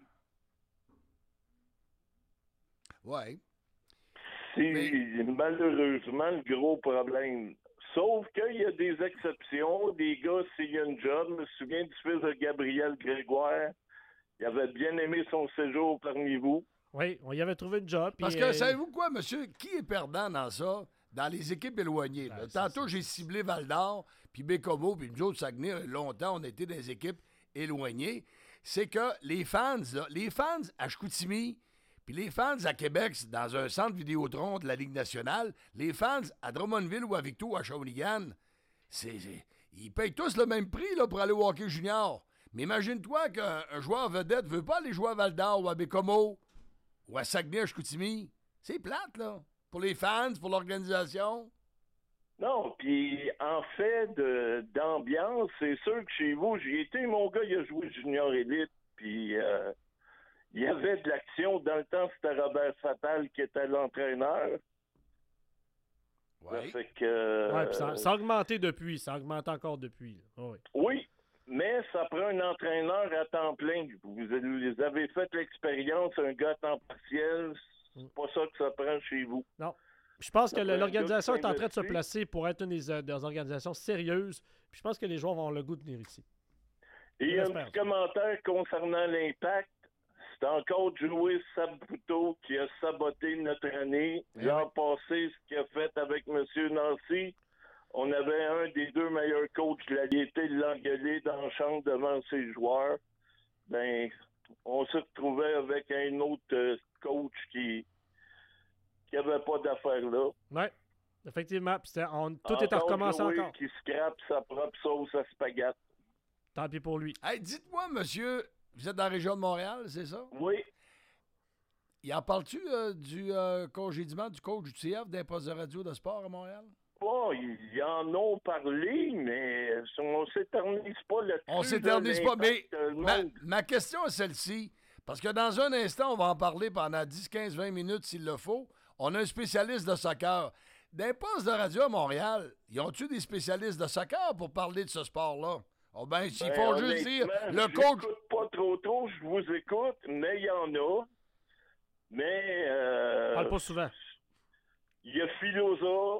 Ouais. C'est malheureusement le gros problème. Sauf qu'il y a des exceptions. Des gars, s'il y a une job, je me souviens du fils de Gabriel Grégoire. Il avait bien aimé son séjour parmi vous. Oui, on y avait trouvé une job. Parce que, savez-vous quoi, monsieur? Qui est perdant dans ça? Dans les équipes éloignées. Ben, tantôt, j'ai ciblé Val-d'Or, puis Bécomo, puis nous autres, Saguenay, longtemps, on était dans des équipes éloignées. C'est que les fans à Chicoutimi, puis les fans à Québec, dans un centre Vidéotron de la Ligue nationale, les fans à Drummondville ou à Victo ou à Shawinigan, ils payent tous le même prix là, pour aller au hockey junior. Mais imagine-toi qu'un joueur vedette ne veut pas aller jouer à Val-d'Or ou à Bécomo ou à Saguenay, à Chicoutimi. C'est plate, là. Pour les fans, pour l'organisation. Non, puis en fait d'ambiance, c'est sûr que chez vous, j'y étais, mon gars, il a joué junior élite, puis il y avait de l'action. Dans le temps, c'était Robert Fatal qui était l'entraîneur. Oui. Ça fait que... Ouais, puis ça a augmenté depuis. Ça a augmenté encore depuis. Là. Oh, oui. Oui, mais ça prend un entraîneur à temps plein. Vous avez fait l'expérience, un gars à temps partiel, c'est pas ça que ça prend chez vous. Non. Je pense que Ça prend l'organisation un est gars en qui train de se s'investit. placer pour être une des organisations sérieuses. Puis je pense que les joueurs vont avoir le goût de venir ici. Et un J'espère. petit commentaire concernant l'Impact. C'est encore Joey Saputo qui a saboté notre année. L'an passé, ce qu'il a fait avec M. Nancy, on avait un des deux meilleurs coachs de la Ligue de l'engueuler dans la chambre devant ses joueurs. Ben, on se retrouvait avec un autre coach qui avait pas d'affaires là. Oui, effectivement. Puis tout est à recommencer Joey encore. qui scrape sa propre sauce à spaghetti. Tant pis pour lui. Hey, dites-moi, monsieur, vous êtes dans la région de Montréal, c'est ça? Oui. Il en parle-tu du congédiement du coach du CF d'un poste de radio de sport à Montréal? Bon, ils en ont parlé, mais on s'éternise pas là-dessus. On s'éternise pas, mais monde. ma question est celle-ci. Parce que dans un instant, on va en parler pendant 10, 15, 20 minutes s'il le faut. On a un spécialiste de soccer. D'un poste de radio à Montréal, ils ont-tu des spécialistes de soccer pour parler de ce sport-là? Oh ben, s'ils font juste dire le coach... Je pas trop, je vous écoute, mais il y en a. Mais... Parle pas souvent. Il y a Philosa,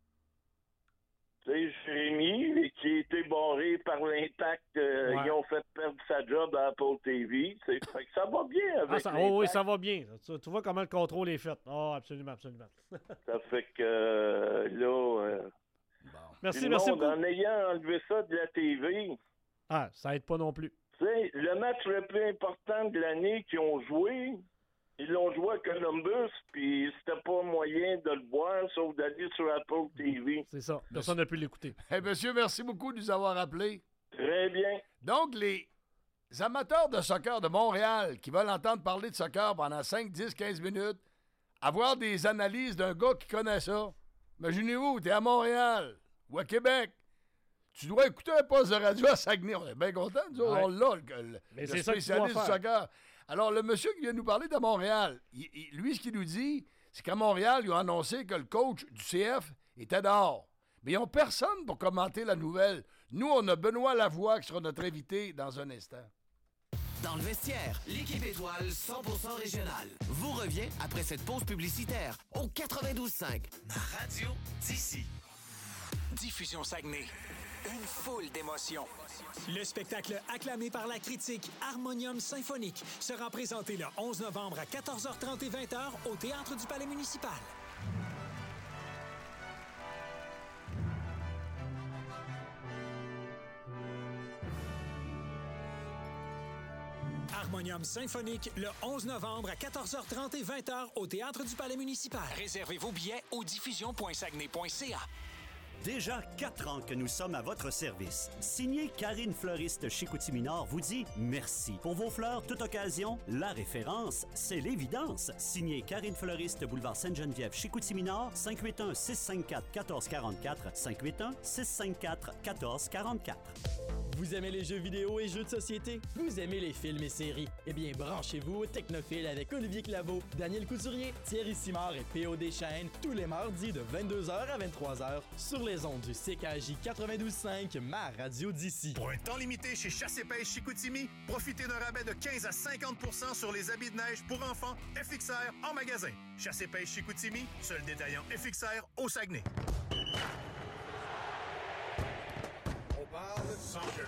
tu sais, Jérémy, qui a été barré par l'Impact. Ils ont fait perdre sa job à Apple TV. Fait que ça va bien avec oui, ça va bien. Tu vois comment le contrôle est fait. Oh, absolument, absolument. Ça fait que là... Merci, le merci monde, beaucoup. en ayant enlevé ça de la TV... Ah, ça aide pas non plus. Tu sais, le match le plus important de l'année qu'ils ont joué, ils l'ont joué à Columbus, puis c'était pas moyen de le voir, sauf d'aller sur Apple TV. C'est ça. Personne n'a pu l'écouter. Hey, monsieur, merci beaucoup de nous avoir appelés. Très bien. Donc, les amateurs de soccer de Montréal qui veulent entendre parler de soccer pendant 5, 10, 15 minutes, avoir des analyses d'un gars qui connaît ça. Imaginez-vous, t'es à Montréal ou à Québec. Tu dois écouter un poste de radio à Saguenay. On est bien contents, nous autres, Ouais. on l'a, Mais le c'est ça que tu spécialiste dois du faire. soccer. Alors, le monsieur qui vient nous parler de Montréal, lui, ce qu'il nous dit, c'est qu'à Montréal, ils ont annoncé que le coach du CF était dehors. Mais ils n'ont personne pour commenter la nouvelle. Nous, on a Benoît Lavoie qui sera notre invité dans un instant. Dans le vestiaire, l'équipe étoile 100% régionale vous revient après cette pause publicitaire au 92.5. Ma radio d'ici. Diffusion Saguenay. Une foule d'émotions. Le spectacle acclamé par la critique Harmonium Symphonique sera présenté le 11 novembre à 14h30 et 20h au Théâtre du Palais municipal. Harmonium Symphonique le 11 novembre à 14h30 et 20h au Théâtre du Palais municipal. Réservez vos billets au diffusion.saguenay.ca. Déjà 4 ans que nous sommes à votre service. Signé Karine Fleuriste Chicoutimi-Nord vous dit merci. Pour vos fleurs, toute occasion, la référence, c'est l'évidence. Signé Karine Fleuriste, boulevard Sainte-Geneviève, Chicoutimi-Nord, 581-654-1444, 581-654-1444. Vous aimez les jeux vidéo et jeux de société? Vous aimez les films et séries? Eh bien, branchez-vous au Technophile avec Olivier Claveau, Daniel Couturier, Thierry Simard et P.O. Deschênes tous les mardis de 22h à 23h sur les ondes du CKJ 92.5, ma radio d'ici. Pour un temps limité chez Chasse et Pêche Chicoutimi, profitez d'un rabais de 15 à 50% sur les habits de neige pour enfants FXR en magasin. Chasse et Pêche Chicoutimi, seul détaillant FXR au Saguenay. On parle soccer.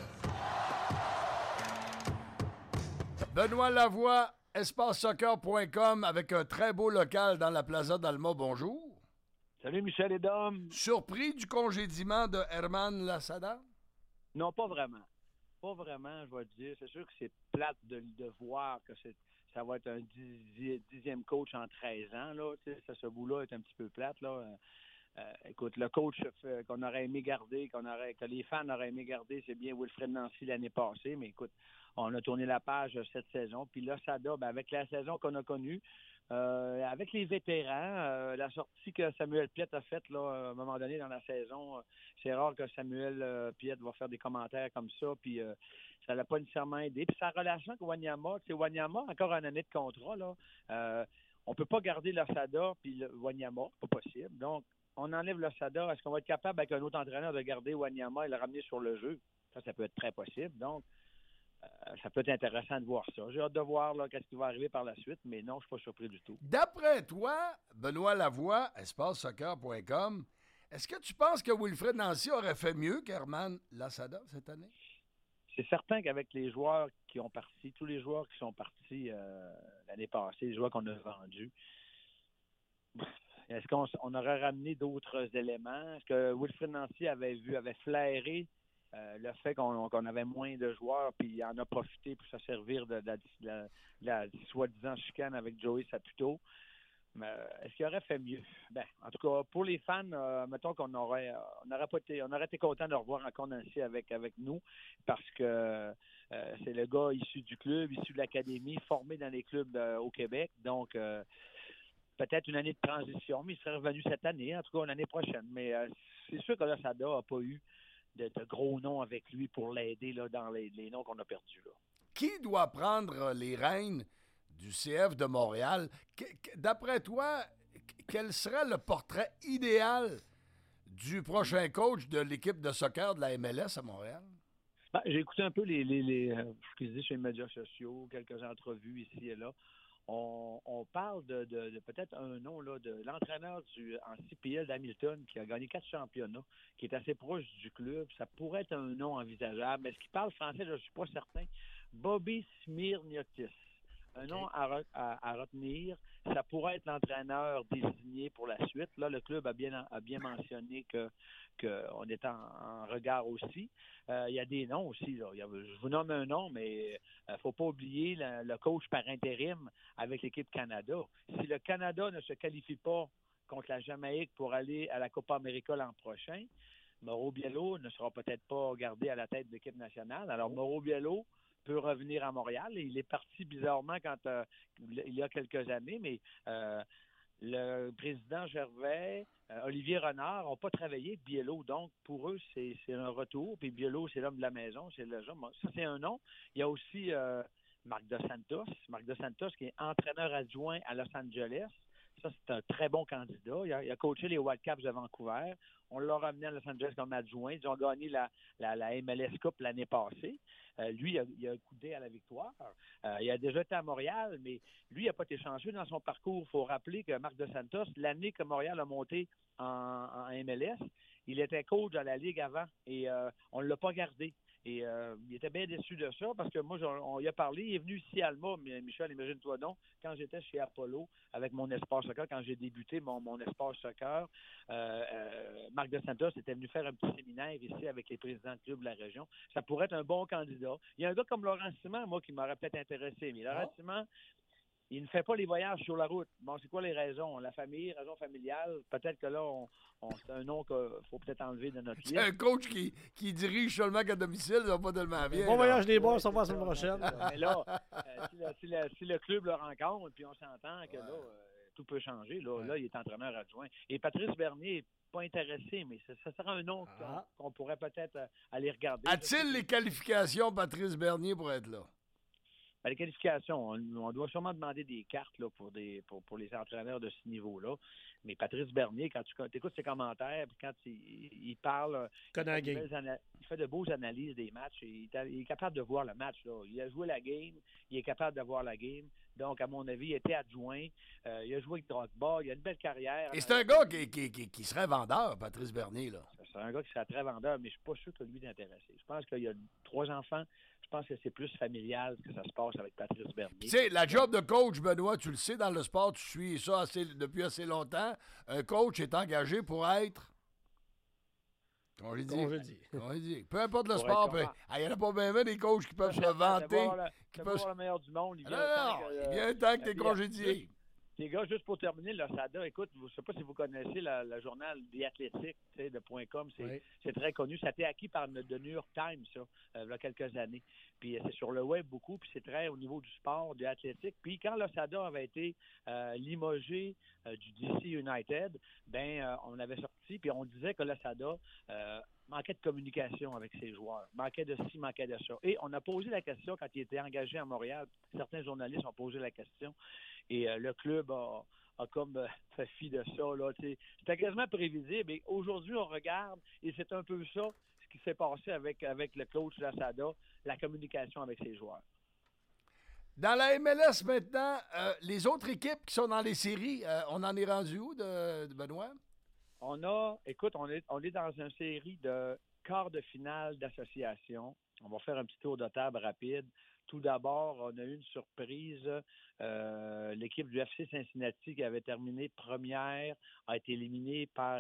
Benoît Lavoie, espacesoccer.com avec un très beau local dans la Plaza d'Alma. Bonjour. Salut Michel et Dom. Surpris du congédiement de Herman Lassada? Non, pas vraiment. Pas vraiment, je vais te dire. C'est sûr que c'est plate de voir que ça va être un 10e coach en 13 ans. Là. Ce bout-là est un petit peu plate. Là. Écoute, le coach qu'on aurait aimé garder, que les fans auraient aimé garder, c'est bien Wilfred Nancy l'année passée. Mais écoute, on a tourné la page cette saison. Puis là, Sada, avec la saison qu'on a connue, Avec les vétérans, la sortie que Samuel Piette a faite là, à un moment donné dans la saison, c'est rare que Samuel Piette va faire des commentaires comme ça, puis ça l'a pas nécessairement aidé. Puis sa relation avec Wanyama, encore une année de contrat, là, on peut pas garder Losada puis Wanyama, pas possible. Donc, on enlève Losada. Est-ce qu'on va être capable, avec un autre entraîneur, de garder Wanyama et le ramener sur le jeu? Ça peut être très possible. Donc, ça peut être intéressant de voir ça. J'ai hâte de voir là, qu'est-ce qui va arriver par la suite, mais non, je ne suis pas surpris du tout. D'après toi, Benoît Lavoie, espacesoccer.com, est-ce que tu penses que Wilfred Nancy aurait fait mieux qu'Herman Losada cette année? C'est certain qu'avec les joueurs qui ont parti, tous les joueurs qui sont partis l'année passée, les joueurs qu'on a vendus, est-ce qu'on aurait ramené d'autres éléments? Est-ce que Wilfred Nancy avait flairé le fait qu'on avait moins de joueurs, puis il en a profité pour se servir de la soi-disant chicane avec Joey Saputo? Mais est-ce qu'il aurait fait mieux? Ben, en tout cas, pour les fans, mettons qu'on aurait été content de revoir encore Nancy avec nous, parce que c'est le gars issu du club, issu de l'académie, formé dans les clubs au Québec. Donc, peut-être une année de transition, mais il serait revenu cette année, en tout cas l'année prochaine. Mais c'est sûr que Losada n'a pas eu de gros noms avec lui pour l'aider là, dans les noms qu'on a perdus. Là. Qui doit prendre les rênes du CF de Montréal? D'après toi, quel serait le portrait idéal du prochain coach de l'équipe de soccer de la MLS à Montréal? Ben, j'ai écouté un peu ce qu'ils disent sur les médias sociaux, quelques entrevues ici et là. On parle de peut-être un nom là, de l'entraîneur en CPL d'Hamilton qui a gagné 4 championnats, qui est assez proche du club. Ça pourrait être un nom envisageable. Est-ce qu'il parle français? Je ne suis pas certain. Bobby Smirniotis. Un nom à retenir. Ça pourrait être l'entraîneur désigné pour la suite. Là, le club a bien mentionné qu'on est en regard aussi. Il y a des noms aussi. Là. Je vous nomme un nom, mais il ne faut pas oublier le coach par intérim avec l'équipe Canada. Si le Canada ne se qualifie pas contre la Jamaïque pour aller à la Copa América l'an prochain, Mauro Biello ne sera peut-être pas gardé à la tête de l'équipe nationale. Alors, Mauro Biello peut revenir à Montréal. Il est parti bizarrement il y a quelques années, mais le président Gervais, Olivier Renard n'ont pas travaillé avec Biello. Donc, pour eux, c'est un retour. Puis Biello, c'est l'homme de la maison. Ça, c'est un nom. Il y a aussi Marc Dos Santos. Marc Dos Santos, qui est entraîneur adjoint à Los Angeles. Ça, c'est un très bon candidat. Il a coaché les Whitecaps de Vancouver. On l'a ramené à Los Angeles comme adjoint. Ils ont gagné la MLS Cup l'année passée. Lui, il a coudé à la victoire. Il a déjà été à Montréal, mais lui, il n'a pas été chanceux dans son parcours. Il faut rappeler que Marc Dos Santos, l'année que Montréal a monté en MLS, il était coach à la Ligue avant et on ne l'a pas gardé. Et il était bien déçu de ça parce que moi, on y a parlé. Il est venu ici à Alma, Michel, imagine-toi donc, quand j'étais chez Apollo avec mon Espace Soccer, quand j'ai débuté mon Espace Soccer, Marc Dos Santos était venu faire un petit séminaire ici avec les présidents de clubs de la région. Ça pourrait être un bon candidat. Il y a un gars comme Laurent Simon, moi, qui m'aurait peut-être intéressé. Mais Laurent Simon, il ne fait pas les voyages sur la route. Bon, c'est quoi les raisons? La famille, raison familiale. Peut-être que là, c'est un nom qu'il faut peut-être enlever de notre liste. C'est un coach qui dirige seulement qu'à domicile, ça va pas tellement bien. Bon voyage des boss, on va la semaine prochaine. Mais là, si le club le rencontre, puis on s'entend que là, tout peut changer. Là, il est entraîneur adjoint. Et Patrice Bernier n'est pas intéressé, mais ça sera un nom qu'on pourrait peut-être aller regarder. A-t-il les qualifications, Patrice Bernier, pour être là? Ben, les qualifications, on doit sûrement demander des cartes là, pour les entraîneurs de ce niveau-là. Mais Patrice Bernier, quand tu écoutes ses commentaires, puis quand il parle, il fait de beaux analyses des matchs. Il est capable de voir le match. Là. Il a joué la game, il est capable de voir la game. Donc, à mon avis, il était adjoint. Il a joué avec Drogba. Il a une belle carrière. Et c'est un gars qui serait vendeur, Patrice Bernier. Là. C'est un gars qui serait très vendeur, mais je ne suis pas sûr que lui est intéressé. Je pense qu'il y a 3 enfants. Je pense que c'est plus familial que ça se passe avec Patrice Bernier. Tu sais, la job de coach, Benoît, tu le sais, dans le sport, tu suis ça depuis assez longtemps. Un coach est engagé pour être... Congédié. Peu importe le sport, il n'y en a pas bien des coachs qui peuvent se vanter. C'est le meilleur du monde. Il vient un temps que tu es congédié. Les gars, juste pour terminer, le SADA, écoute, je ne sais pas si vous connaissez le journal The Athletic, de .com, c'est très connu. Ça a été acquis par le New York Times, ça, il y a quelques années. Puis c'est sur le web beaucoup, puis c'est très au niveau du sport, de l'athlétique. Puis quand le SADA avait été limogé du DC United, on avait sorti, puis on disait que le SADA manquait de communication avec ses joueurs, manquait de ci, manquait de ça. Et on a posé la question quand il était engagé à Montréal. Certains journalistes ont posé la question et le club a comme fait fi de ça. C'était quasiment prévisible. Et aujourd'hui, on regarde et c'est un peu ça ce qui s'est passé avec le coach de la SADA, la communication avec ses joueurs. Dans la MLS maintenant, les autres équipes qui sont dans les séries, on en est rendu où de Benoît? On est dans une série de quarts de finale d'association. On va faire un petit tour de table rapide. Tout d'abord, on a eu une surprise. L'équipe du FC Cincinnati qui avait terminé première a été éliminée par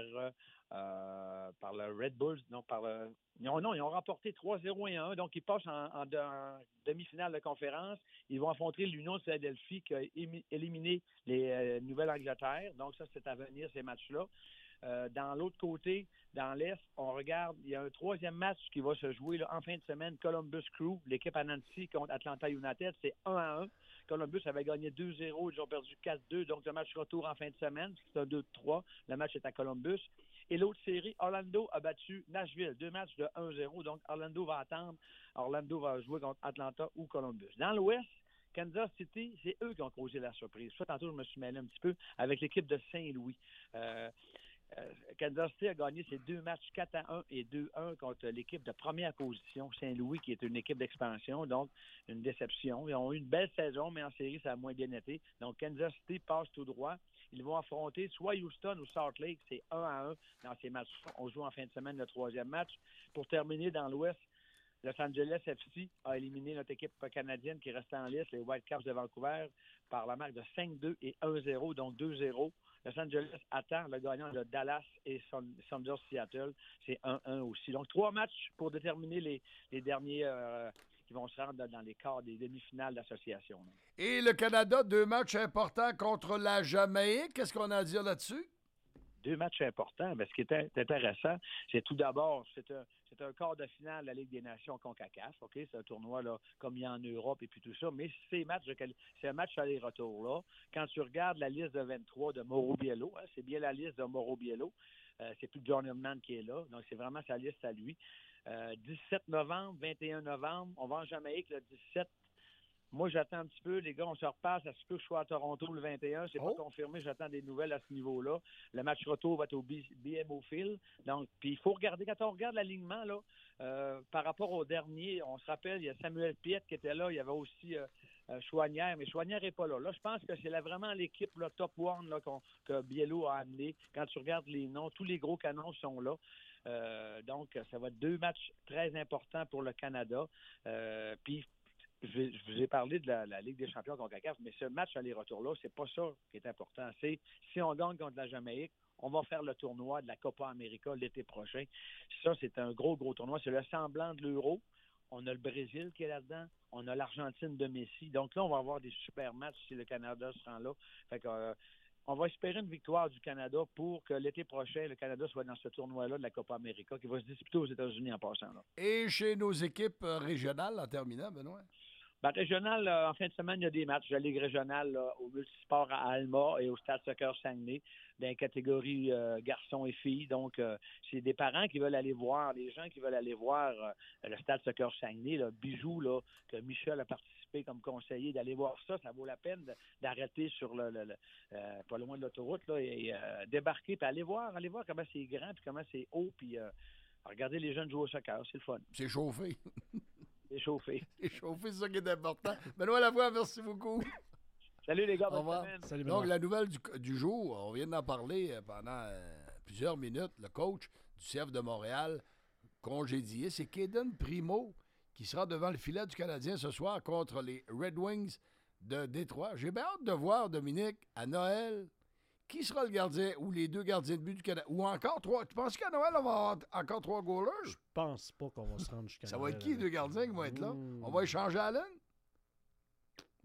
le Red Bulls. Non, ils ont remporté 3-0 et 1. Donc, ils passent en demi-finale de conférence. Ils vont affronter l'Union de Philadelphie qui a éliminé les Nouvelle-Angleterre. Donc, ça, c'est à venir, ces matchs-là. Dans l'autre côté, dans l'Est, on regarde, il y a un troisième match qui va se jouer là, en fin de semaine. Columbus Crew, l'équipe à Nancy contre Atlanta United, c'est 1-1. Columbus avait gagné 2-0, ils ont perdu 4-2. Donc, le match retour en fin de semaine, c'est un 2-3. Le match est à Columbus. Et l'autre série, Orlando a battu Nashville. 2 matchs de 1-0. Donc, Orlando va attendre. Orlando va jouer contre Atlanta ou Columbus. Dans l'Ouest, Kansas City, c'est eux qui ont causé la surprise. Ça, tantôt, je me suis mêlé un petit peu avec l'équipe de Saint-Louis. Kansas City a gagné ses 2 matchs 4-1 et 2-1 contre l'équipe de première position, Saint-Louis, qui est une équipe d'expansion, donc une déception. Ils ont eu une belle saison, mais en série, ça a moins bien été. Donc, Kansas City passe tout droit. Ils vont affronter soit Houston ou Salt Lake. C'est 1-1 dans ces matchs. On joue en fin de semaine le troisième match. Pour terminer dans l'Ouest, Los Angeles FC a éliminé notre équipe canadienne qui restait en liste, les Whitecaps de Vancouver, par la marque de 5-2 et 1-0, donc 2-0. Los Angeles attend le gagnant de Dallas et Sounders Seattle. C'est 1-1 aussi. Donc, 3 matchs pour déterminer les derniers qui vont se rendre dans les quarts des demi-finales d'association. Et le Canada, 2 matchs importants contre la Jamaïque. Qu'est-ce qu'on a à dire là-dessus? 2 matchs importants. Mais ce qui est intéressant, c'est tout d'abord, c'est un quart de finale de la Ligue des Nations CONCACAF. OK? C'est un tournoi là, comme il y a en Europe et puis tout ça. Mais c'est un match aller-retour là. Quand tu regardes la liste de 23 de Mauro Biello, c'est bien la liste de Mauro Biello. C'est plus John Hillman qui est là. Donc, c'est vraiment sa liste à lui. 17 novembre, 21 novembre. On va en Jamaïque le 17. Moi, j'attends un petit peu. Les gars, on se repasse. Ça se peut que je sois à Toronto le 21. C'est pas confirmé. J'attends des nouvelles à ce niveau-là. Le match retour va être au BMO Field. Donc, puis il faut regarder. Quand on regarde l'alignement, là, par rapport au dernier, on se rappelle, il y a Samuel Piette qui était là. Il y avait aussi Chouanière, mais Chouanière n'est pas là. Là, je pense que c'est vraiment l'équipe là, top one là, que Biello a amené. Quand tu regardes les noms, tous les gros canons sont là. Donc, ça va être 2 matchs très importants pour le Canada. Puis, je vous ai parlé de la Ligue des champions CONCACAF, mais ce match aller-retour-là, c'est pas ça qui est important. C'est si on gagne contre la Jamaïque, on va faire le tournoi de la Copa América l'été prochain. Ça, c'est un gros tournoi. C'est le semblant de l'Euro. On a le Brésil qui est là-dedans. On a l'Argentine de Messi. Donc là, on va avoir des super matchs si le Canada se rend là. Fait que, on va espérer une victoire du Canada pour que l'été prochain, le Canada soit dans ce tournoi-là de la Copa América qui va se disputer aux États-Unis en passant. Là. Et chez nos équipes régionales, en terminant, Benoît? Régional, en fin de semaine, il y a des matchs de la Ligue régionale au multisport à Alma et au Stade Soccer Saguenay, dans les catégories garçons et filles. Donc, c'est des parents qui veulent aller voir, des gens qui veulent aller voir le Stade Soccer Saguenay, le bijou là, que Michel a participé comme conseiller, d'aller voir ça. Ça vaut la peine d'arrêter sur pas loin de l'autoroute là, et débarquer, puis aller voir comment c'est grand, puis comment c'est haut, puis regarder les jeunes jouer au soccer. C'est le fun. C'est chauffé. Échauffé. Échauffé, c'est ça qui est important. Benoît Lavoie, merci beaucoup. Salut les gars, bonne semaine. Salut, donc, la nouvelle du jour, on vient d'en parler pendant plusieurs minutes. Le coach du CF de Montréal, congédié, c'est Kaden Primo qui sera devant le filet du Canadien ce soir contre les Red Wings de Détroit. J'ai bien hâte de voir, Dominique, à Noël, qui sera le gardien ou les 2 gardiens de but du Canada. Ou encore 3. Tu penses qu'à Noël, on va avoir encore 3 goalers? Je pense pas qu'on va se rendre jusqu'à Ça Noël. va être qui, les 2 gardiens qui vont être là? On va échanger Allen? Non?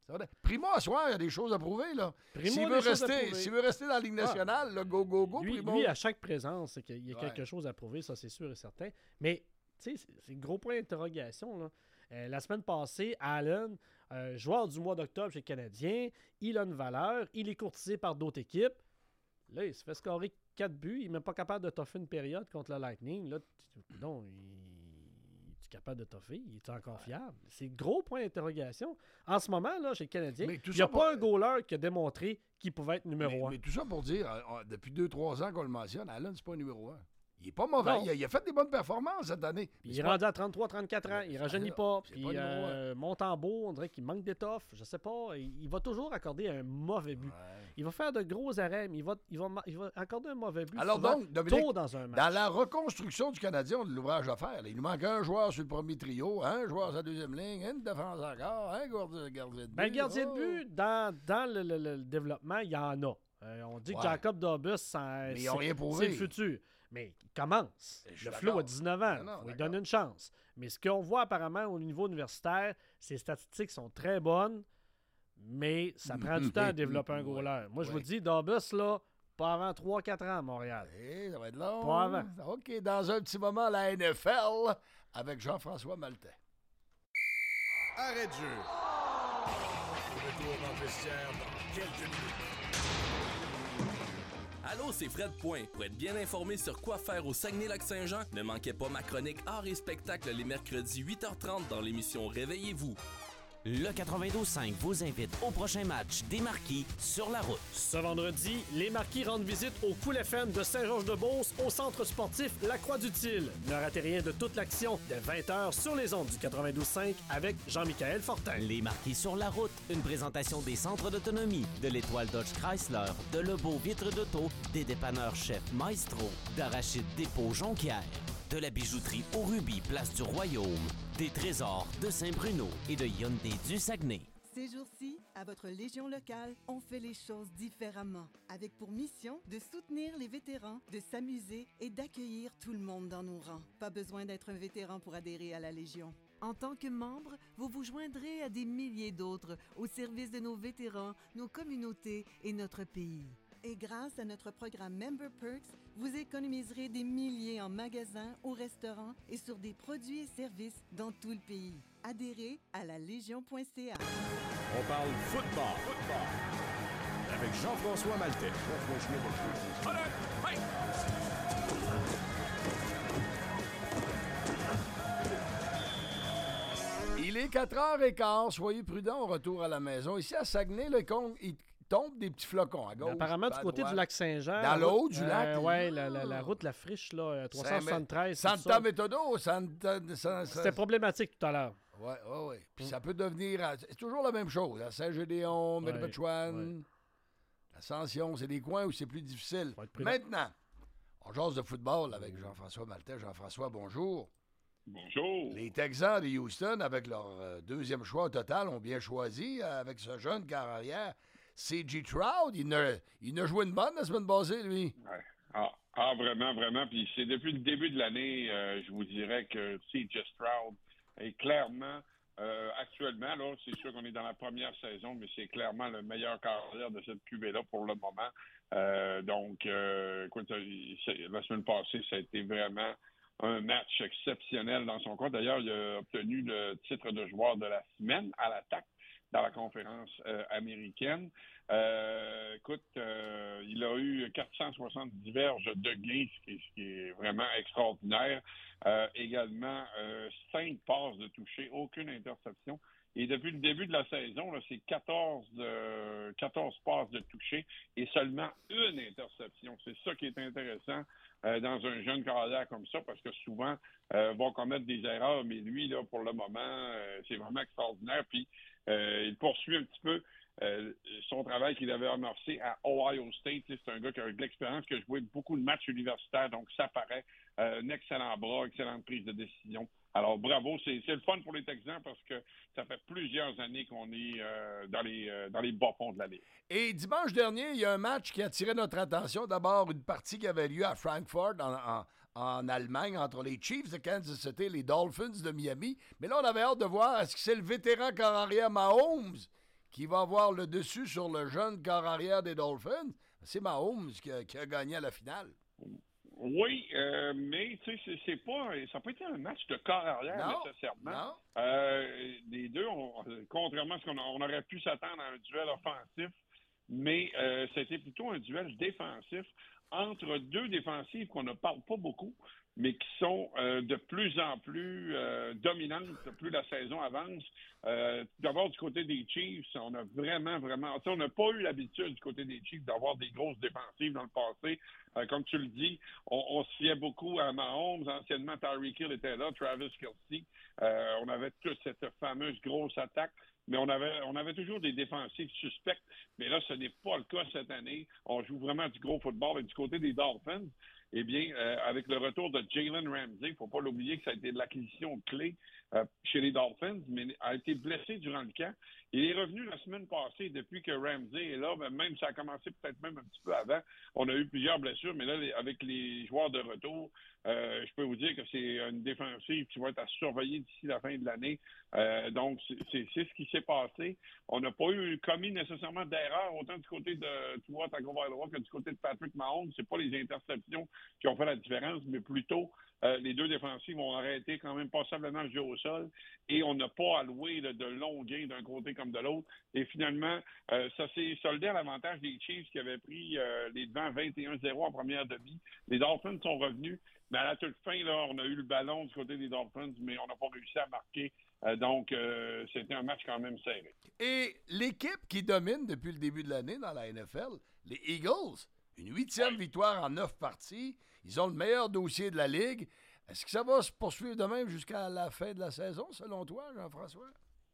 C'est vrai. Primo, à soir, il y a des choses à prouver, là. Primo S'il a veut, des choses à prouver. s'il veut rester dans la Ligue nationale, là, go, Lui, Primo. lui, à chaque présence, c'est qu'il y a Ouais. quelque chose à prouver, ça, c'est sûr et certain. Mais, tu sais, c'est un gros point d'interrogation, là. La semaine passée, Allen, joueur du mois d'octobre chez le Canadien, il a une valeur, il est courtisé par d'autres équipes. Là, il se fait scorer 4 buts, il n'est même pas capable de toffer une période contre le Lightning. Là, non, il est capable de toffer, il est encore fiable. C'est gros point d'interrogation. En ce moment, là, chez le Canadien, Mais tout il n'y a ça pas un goaler qui a démontré qu'il pouvait être numéro 1. Mais tout ça pour dire, depuis 2-3 ans qu'on le mentionne, Allen, c'est pas un numéro 1. Il est pas mauvais. Non. Il a fait des bonnes performances cette année. Puis il est rendu à 33-34 ans, il rajeunit pas. c'est Puis pas numéro Montembeau, on dirait qu'il manque d'étoffe, je sais pas. Il va toujours accorder un mauvais but. Il va faire de gros arrêts, mais il va accorder un mauvais but. Alors souvent donc, Dominique, tôt dans un match. dans la reconstruction du Canadien, on a de l'ouvrage à faire. Là. Il nous manque un joueur sur le premier trio, un joueur sur la deuxième ligne, une défense encore, un gardien de but. Ben, le gardien de but, dans le développement, il y en a. On dit que Ouais. Jacob Dobus, Mais ils ont rien c'est prouvé. le futur. Mais il commence. Je suis Le d'accord. Flo a 19 ans. Non, Il faut lui donner une chance. Mais ce qu'on voit apparemment au niveau universitaire, ses statistiques sont très bonnes, mais ça prend du temps à développer un goaler. Moi, je vous dis, Dobus, là, pas avant 3-4 ans à Montréal. Ça va être long. Pas avant. OK, dans un petit moment, la NFL avec Jean-François Maltais. Arrêt de jeu. Retour dans le vestiaire dans quelques minutes. Allô, c'est Fred Point. Pour être bien informé sur quoi faire au Saguenay-Lac-Saint-Jean, ne manquez pas ma chronique Art et spectacle les mercredis 8h30 dans l'émission Réveillez-vous. Le 92.5 vous invite au prochain match des Marquis sur la route. Ce vendredi, les Marquis rendent visite au Cool FM de Saint-Georges-de-Beauce au centre sportif La Croix-du-Til. Ne ratez rien de toute l'action dès 20h sur les ondes du 92.5 avec Jean-Michel Fortin. Les Marquis sur la route, une présentation des centres d'autonomie, de l'Étoile Dodge Chrysler, de Lebeau Vitre d'Auto, des dépanneurs Chef Maestro, d'Arachide Dépôt Jonquière, de la bijouterie au Rubis Place du Royaume, des trésors de Saint-Bruno et de Hyundai du Saguenay. Ces jours-ci, à votre Légion locale, on fait les choses différemment, avec pour mission de soutenir les vétérans, de s'amuser et d'accueillir tout le monde dans nos rangs. Pas besoin d'être un vétéran pour adhérer à la Légion. En tant que membre, vous vous joindrez à des milliers d'autres au service de nos vétérans, nos communautés et notre pays. Et grâce à notre programme Member Perks, vous économiserez des milliers en magasins, au restaurant et sur des produits et services dans tout le pays. Adhérez à la Légion.ca. On parle football. Avec Jean-François Maltais. Il est 4h15, soyez prudents au retour à la maison. Ici à Saguenay, là, il tombe des petits flocons à gauche. Apparemment, du à côté droite. du lac Saint-Jean. Dans le haut du lac. Oui, la route La Friche, là, 373. Santa Metodo, C'était problématique tout à l'heure. Oui. Puis ça peut devenir... C'est toujours la même chose. À Saint-Gédéon, Médépetchouane, Ascension, c'est des coins où c'est plus difficile. Maintenant, on jase de football avec Jean-François Maltais. Jean-François, bonjour. Bonjour. Les Texans de Houston, avec leur deuxième choix au total, ont bien choisi avec ce jeune carrière. C.J. Stroud, il a joué une bonne la semaine passée, lui. Ouais. Vraiment. Puis c'est depuis le début de l'année, je vous dirais que C.J. Stroud est clairement, actuellement, là, c'est sûr qu'on est dans la première saison, mais c'est clairement le meilleur carrière de cette QB-là pour le moment. Écoute, la semaine passée, ça a été vraiment un match exceptionnel dans son cas. D'ailleurs, il a obtenu le titre de joueur de la semaine à l'attaque dans la conférence américaine. Il a eu 470 verges de gain, ce qui est vraiment extraordinaire. Également, 5 passes de toucher, aucune interception. Et depuis le début de la saison, là, c'est 14 passes de toucher et seulement une interception. C'est ça qui est intéressant dans un jeune carrière comme ça, parce que souvent, vont commettre des erreurs, mais lui, là, pour le moment, c'est vraiment extraordinaire. Puis, il poursuit un petit peu son travail qu'il avait amorcé à Ohio State. C'est un gars qui a de l'expérience, qui a joué beaucoup de matchs universitaires, donc ça paraît un excellent bras, excellente prise de décision. Alors, bravo, c'est le fun pour les Texans parce que ça fait plusieurs années qu'on est dans les bas-fonds de la Ligue. Et dimanche dernier, il y a un match qui a attiré notre attention. D'abord, une partie qui avait lieu à Frankfurt, en Allemagne, entre les Chiefs de Kansas City et les Dolphins de Miami. Mais là, on avait hâte de voir, est-ce que c'est le vétéran carrière Mahomes qui va avoir le dessus sur le jeune corps arrière des Dolphins, c'est Mahomes qui a gagné à la finale. Oui, mais tu sais, c'est pas. Ça n'a pas été un match de corps arrière nécessairement. Les deux, contrairement à ce qu'on aurait pu s'attendre à un duel offensif, mais c'était plutôt un duel défensif entre deux défensives qu'on ne parle pas beaucoup, mais qui sont de plus en plus dominantes plus la saison avance. D'abord, du côté des Chiefs, on a vraiment... On n'a pas eu l'habitude du côté des Chiefs d'avoir des grosses défensives dans le passé. Comme tu le dis, on se fiait beaucoup à Mahomes. Anciennement, Tyreek Hill était là, Travis Kelce. On avait toute cette fameuse grosse attaque. Mais on avait toujours des défensives suspectes. Mais là, ce n'est pas le cas cette année. On joue vraiment du gros football. Et du côté des Dolphins, eh bien, avec le retour de Jalen Ramsey, il ne faut pas l'oublier que ça a été de l'acquisition clé chez les Dolphins, mais a été blessé durant le camp. Il est revenu la semaine passée. Depuis que Ramsey est là, même ça a commencé peut-être même un petit peu avant. On a eu plusieurs blessures, mais là, avec les joueurs de retour, je peux vous dire que c'est une défensive qui va être à surveiller d'ici la fin de l'année. Donc, c'est ce qui s'est passé. On n'a pas commis nécessairement d'erreur, autant du côté de Tua Tagovailoa que du côté de Patrick Mahomes. C'est pas les interceptions qui ont fait la différence, mais plutôt les deux défensives ont arrêté quand même passablement le jeu au sol et on n'a pas alloué de longs gains d'un côté comme de l'autre. Et finalement, ça s'est soldé à l'avantage des Chiefs qui avaient pris les devants 21-0 en première demi. Les Dolphins sont revenus, mais à la toute fin, là, on a eu le ballon du côté des Dolphins, mais on n'a pas réussi à marquer. Donc, c'était un match quand même serré. Et l'équipe qui domine depuis le début de l'année dans la NFL, les Eagles, une 8e victoire en 9 parties. Ils ont le meilleur dossier de la Ligue. Est-ce que ça va se poursuivre de même jusqu'à la fin de la saison, selon toi, Jean-François?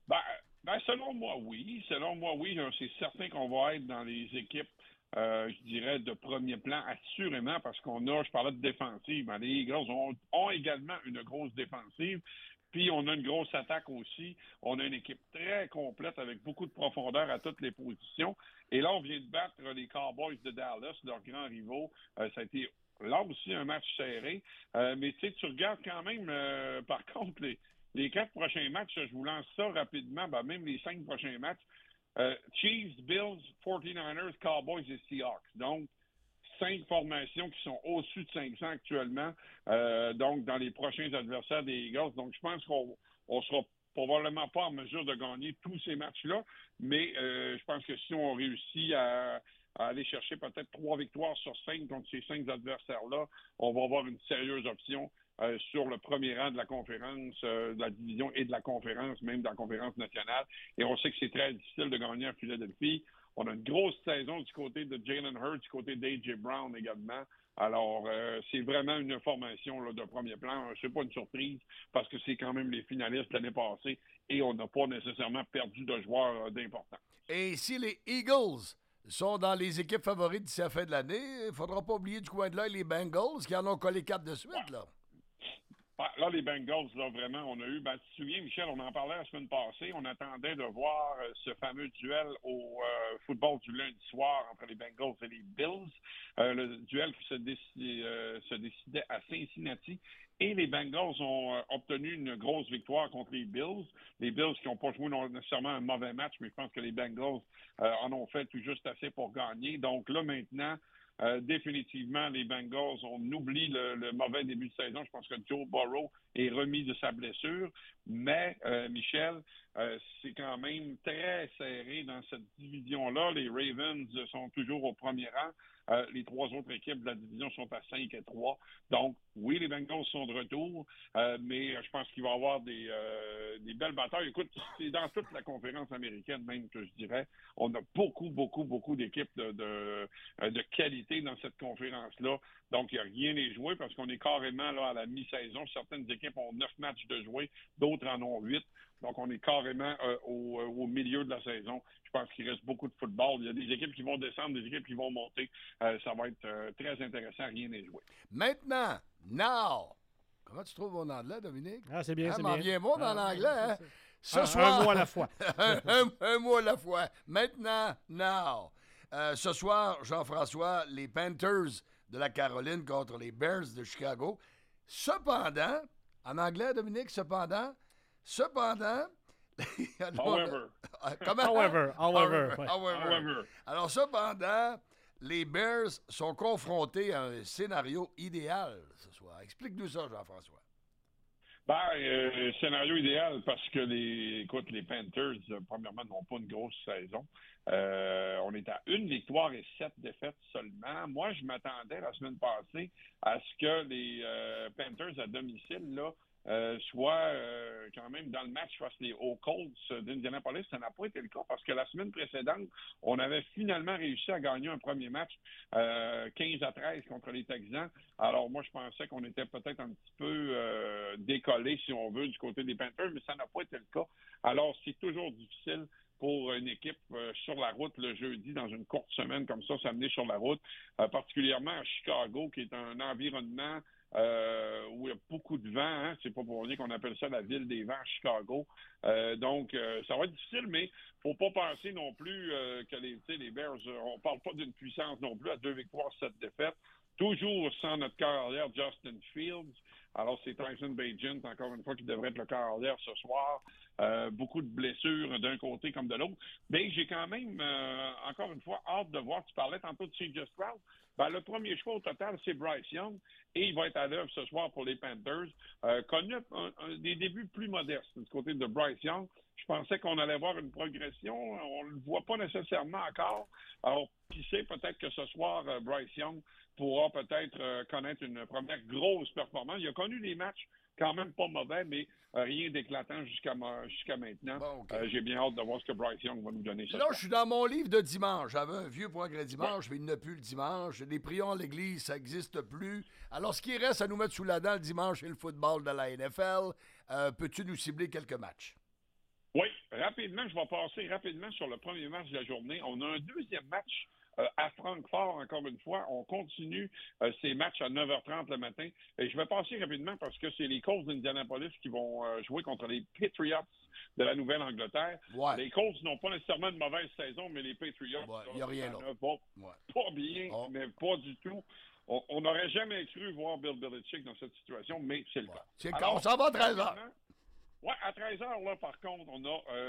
Selon moi, oui. Selon moi, oui. C'est certain qu'on va être dans les équipes, je dirais, de premier plan, assurément, parce je parlais de défensive. Les Eagles ont également une grosse défensive. Puis, on a une grosse attaque aussi. On a une équipe très complète avec beaucoup de profondeur à toutes les positions. Et là, on vient de battre les Cowboys de Dallas, leurs grands rivaux. Ça a été là aussi un match serré. Mais tu sais, tu regardes quand même, par contre, les 4 prochains matchs, je vous lance ça rapidement, même les 5 prochains matchs. Chiefs, Bills, 49ers, Cowboys et Seahawks. Donc, 5 formations qui sont au-dessus de 500 actuellement, donc dans les prochains adversaires des Eagles. Donc, je pense qu'on sera probablement pas en mesure de gagner tous ces matchs-là, mais je pense que si on réussit à aller chercher peut-être 3 victoires sur 5 contre ces 5 adversaires-là, on va avoir une sérieuse option sur le premier rang de la conférence, de la division et de la conférence, même de la conférence nationale. Et on sait que c'est très difficile de gagner à Philadelphie. On a une grosse saison du côté de Jalen Hurts, du côté d'A.J. Brown également. Alors, c'est vraiment une formation là, de premier plan. C'est pas une surprise parce que c'est quand même les finalistes l'année passée et on n'a pas nécessairement perdu de joueurs d'importance. Et si les Eagles sont dans les équipes favorites d'ici la fin de l'année, il ne faudra pas oublier du coin de l'œil les Bengals qui en ont collé 4 de suite, là. Là, les Bengals, là, vraiment, on a eu... tu te souviens, Michel, on en parlait la semaine passée, on attendait de voir ce fameux duel au football du lundi soir entre les Bengals et les Bills. Le duel qui se décidait à Cincinnati. Et les Bengals ont obtenu une grosse victoire contre les Bills. Les Bills qui n'ont pas joué nécessairement un mauvais match, mais je pense que les Bengals en ont fait tout juste assez pour gagner. Donc là, maintenant... définitivement, les Bengals, on oublie le mauvais début de saison. Je pense que Joe Burrow est remis de sa blessure. Mais, Michel, c'est quand même très serré dans cette division-là. Les Ravens sont toujours au premier rang. Les 3 autres équipes de la division sont à 5-3. Donc, oui, les Bengals sont de retour, mais je pense qu'il va y avoir des belles batailles. Écoute, c'est dans toute la conférence américaine même que je dirais. On a beaucoup d'équipes de qualité dans cette conférence-là. Donc, il n'y a rien à jouer parce qu'on est carrément là à la mi-saison. Certaines équipes ont 9 matchs de jouer, d'autres en ont 8. Donc, on est carrément au milieu de la saison. Je pense qu'il reste beaucoup de football. Il y a des équipes qui vont descendre, des équipes qui vont monter. Ça va être très intéressant, rien à jouer. Maintenant, now. Comment tu trouves mon anglais, Dominique? Ah, c'est bien, c'est bien. bien. Bon dans l'anglais, hein? Ce soir, un mot à la fois. un mot à la fois. Maintenant, now. Ce soir, Jean-François, les Panthers de la Caroline contre les Bears de Chicago. Cependant, en anglais, Dominique, cependant, However. Comment? However. Alors, cependant, les Bears sont confrontés à un scénario idéal ce soir. Explique-nous ça, Jean-François. Scénario idéal parce que les Panthers, premièrement, n'ont pas une grosse saison. On est à 1 victoire et 7 défaites seulement. Moi, je m'attendais la semaine passée à ce que les Panthers à domicile là, soient quand même dans le match face aux Colts d'Indianapolis. Ça n'a pas été le cas parce que la semaine précédente, on avait finalement réussi à gagner un premier match 15-13 contre les Texans. Alors moi, je pensais qu'on était peut-être un petit peu décollé, si on veut, du côté des Panthers, mais ça n'a pas été le cas. Alors, c'est toujours difficile pour une équipe sur la route le jeudi, dans une courte semaine comme ça, s'amener sur la route, particulièrement à Chicago, qui est un environnement où il y a beaucoup de vent. Hein? C'est pas pour rien qu'on appelle ça la ville des vents à Chicago. Donc, ça va être difficile, mais faut pas penser non plus que les Bears, on parle pas d'une puissance non plus à 2 victoires, 7 défaites. Toujours sans notre quart arrière, Justin Fields. Alors, c'est Tyson Bagent, encore une fois, qui devrait être le quart arrière ce soir. Beaucoup de blessures d'un côté comme de l'autre. Mais j'ai quand même, encore une fois, hâte de voir. Tu parlais tantôt de C.J. Stroud. Le premier choix au total, c'est Bryce Young. Et il va être à l'œuvre ce soir pour les Panthers. Connu des débuts plus modestes du côté de Bryce Young. Je pensais qu'on allait voir une progression. On ne le voit pas nécessairement encore. Alors, qui sait, peut-être que ce soir, Bryce Young pourra peut-être connaître une première grosse performance. Il a connu des matchs quand même pas mauvais, mais rien d'éclatant jusqu'à maintenant. Bon, okay. J'ai bien hâte de voir ce que Bryce Young va nous donner ce Là, soir. je suis dans mon livre de dimanche. J'avais un vieux progrès dimanche, mais il n'y en a plus le dimanche. Les prions à l'église, ça n'existe plus. Alors, ce qui reste à nous mettre sous la dent le dimanche, c'est le football de la NFL. Peux-tu nous cibler quelques matchs? Oui, rapidement, je vais passer rapidement sur le premier match de la journée. On a un deuxième match à Francfort, encore une fois. On continue ces matchs à 9h30 le matin. Et je vais passer rapidement parce que c'est les Colts d'Indianapolis qui vont jouer contre les Patriots de la Nouvelle-Angleterre. Ouais. Les Colts n'ont pas nécessairement une mauvaise saison, mais les Patriots, il n'y a rien là. Pas bien, mais pas du tout. On n'aurait jamais cru voir Bill Belichick dans cette situation, mais c'est le cas. C'est quand on s'en va à 13h. Oui, à 13h, là, par contre, on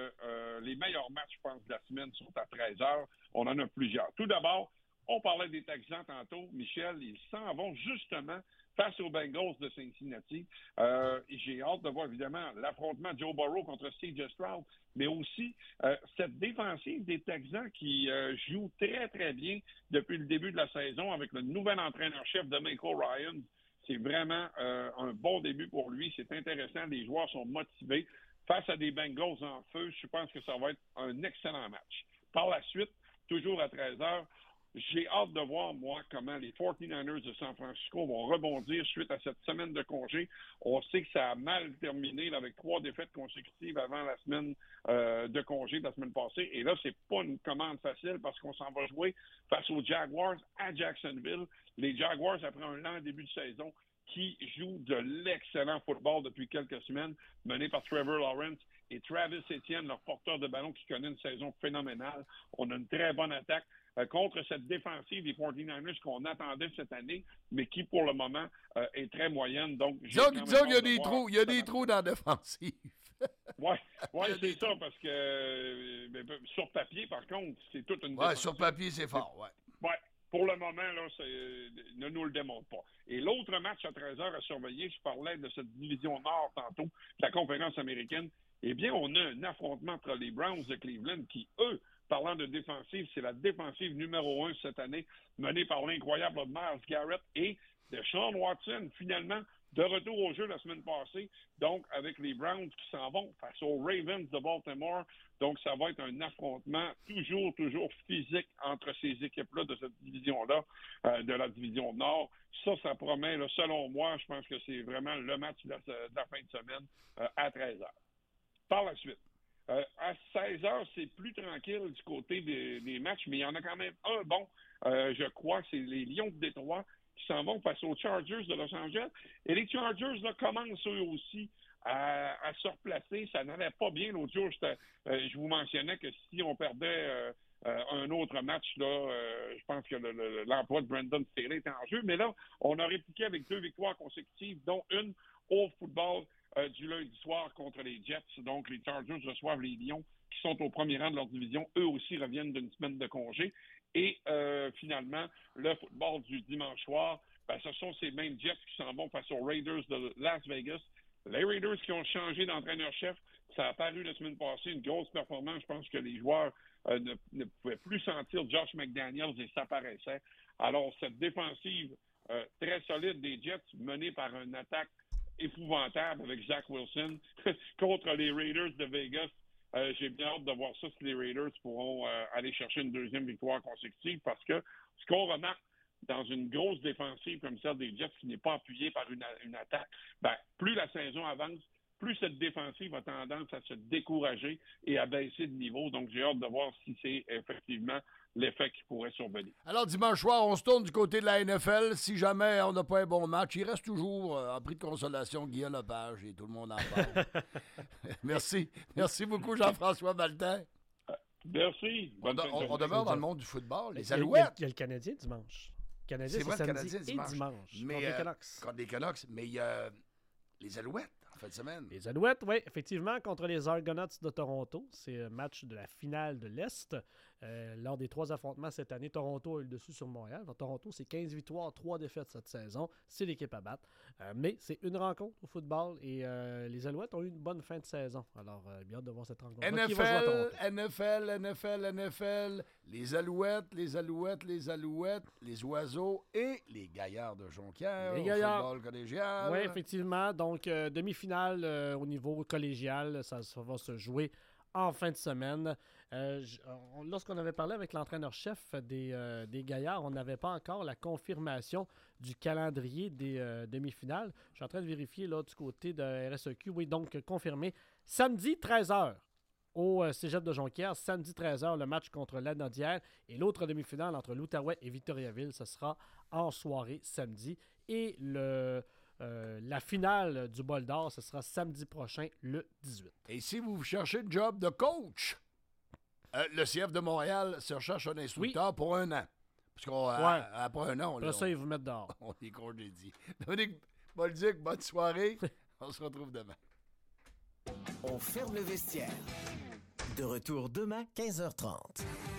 a les meilleurs matchs, je pense, de la semaine sont à 13h. On en a plusieurs. Tout d'abord, on parlait des Texans tantôt. Michel, ils s'en vont justement face aux Bengals de Cincinnati. J'ai hâte de voir, évidemment, l'affrontement de Joe Burrow contre C.J. Stroud, mais aussi cette défensive des Texans qui joue très, très bien depuis le début de la saison avec le nouvel entraîneur-chef de Michael Ryan. C'est vraiment un bon début pour lui. C'est intéressant. Les joueurs sont motivés. Face à des Bengals en feu, je pense que ça va être un excellent match. Par la suite, toujours à 13h, j'ai hâte de voir, moi, comment les 49ers de San Francisco vont rebondir suite à cette semaine de congé. On sait que ça a mal terminé là, avec 3 défaites consécutives avant la semaine de congé de la semaine passée. Et là, c'est pas une commande facile parce qu'on s'en va jouer face aux Jaguars à Jacksonville. Les Jaguars, après un lent début de saison, qui jouent de l'excellent football depuis quelques semaines, mené par Trevor Lawrence et Travis Etienne, leur porteur de ballon qui connaît une saison phénoménale. On a une très bonne attaque contre cette défensive des 49ers qu'on attendait cette année, mais qui, pour le moment, est très moyenne. Donc, disons qu'il y a des trous. Il y a des trous dans la défensive. Oui, c'est ça, parce que sur papier, par contre, c'est toute une défensive. Sur papier, c'est fort, Ouais. Pour le moment, là, ne nous le démontre pas. Et l'autre match à 13h à surveiller, je parlais de cette division Nord tantôt, de la conférence américaine. Eh bien, on a un affrontement entre les Browns de Cleveland qui, eux, parlant de défensive, c'est la défensive numéro 1 cette année, menée par l'incroyable Myles Garrett et de Sean Watson, finalement, de retour au jeu la semaine passée, donc avec les Browns qui s'en vont face aux Ravens de Baltimore. Donc, ça va être un affrontement toujours physique entre ces équipes-là de cette division-là, de la division Nord. Ça promet, là, selon moi, je pense que c'est vraiment le match de la fin de semaine à 13h. Par la suite, à 16h, c'est plus tranquille du côté des matchs, mais il y en a quand même un bon, je crois, c'est les Lions de Détroit qui s'en vont face aux Chargers de Los Angeles. Et les Chargers là, commencent eux aussi à se replacer. Ça n'allait pas bien l'autre jour. Je vous mentionnais que si on perdait un autre match, là, je pense que l'emploi de Brandon Staley était en jeu. Mais là, on a répliqué avec 2 victoires consécutives, dont une au football du lundi soir contre les Jets. Donc, les Chargers reçoivent les Lions qui sont au premier rang de leur division. Eux aussi reviennent d'une semaine de congé. Et finalement, le football du dimanche soir, ce sont ces mêmes Jets qui s'en vont face aux Raiders de Las Vegas. Les Raiders qui ont changé d'entraîneur-chef, ça a paru la semaine passée, une grosse performance. Je pense que les joueurs ne pouvaient plus sentir Josh McDaniels et ça paraissait. Alors, cette défensive très solide des Jets, menée par une attaque épouvantable avec Zach Wilson contre les Raiders de Vegas, j'ai bien hâte de voir ça si les Raiders pourront aller chercher une deuxième victoire consécutive parce que ce qu'on remarque dans une grosse défensive comme celle des Jets qui n'est pas appuyée par une attaque, plus la saison avance, plus cette défensive a tendance à se décourager et à baisser de niveau. Donc, j'ai hâte de voir si c'est effectivement l'effet qui pourrait survenir. Alors, dimanche soir, on se tourne du côté de la NFL. Si jamais on n'a pas un bon match, il reste toujours en prix de consolation Guillaume Lepage et tout le monde en parle. Merci. Merci beaucoup, Jean-François Valtin. Merci. On demeure dans le monde du football. Les Alouettes. Il y a le Canadien dimanche. C'est vrai, le Canadien dimanche. Mais, contre les Canucks. Contre les Canucks, mais il y a les Alouettes. Fin de semaine. Les Alouettes, oui, effectivement, contre les Argonauts de Toronto. C'est un match de la finale de l'Est. Lors des 3 affrontements cette année, Toronto a eu le dessus sur Montréal. Toronto, c'est 15 victoires, 3 défaites cette saison. C'est l'équipe à battre. Mais c'est une rencontre au football et les Alouettes ont eu une bonne fin de saison. Alors, bien hâte de voir cette rencontre. NFL, les Alouettes, les Oiseaux et les Gaillards de Jonquière. Les Gaillards. Au football collégial. Oui, effectivement. Donc, demi-finale au niveau collégial, ça va se jouer en fin de semaine. Lorsqu'on avait parlé avec l'entraîneur-chef des Gaillards, on n'avait pas encore la confirmation du calendrier des demi-finales. Je suis en train de vérifier là, du côté de RSEQ. Oui, donc confirmé. Samedi, 13h au Cégep de Jonquière. Samedi, 13h, le match contre l'Anaudière. Et l'autre demi-finale entre l'Outaouais et Victoriaville, ce sera en soirée samedi. Et la finale du Bol d'Or, ce sera samedi prochain, le 18. Et si vous cherchez un job de coach, le CF de Montréal se recherche un instructeur pour 1 an. Parce qu'après 1 an, après ça, ils vous mettent dehors. On est congédié. Dominique Bolduc, bonne soirée. On se retrouve demain. On ferme le vestiaire. De retour demain, 15h30.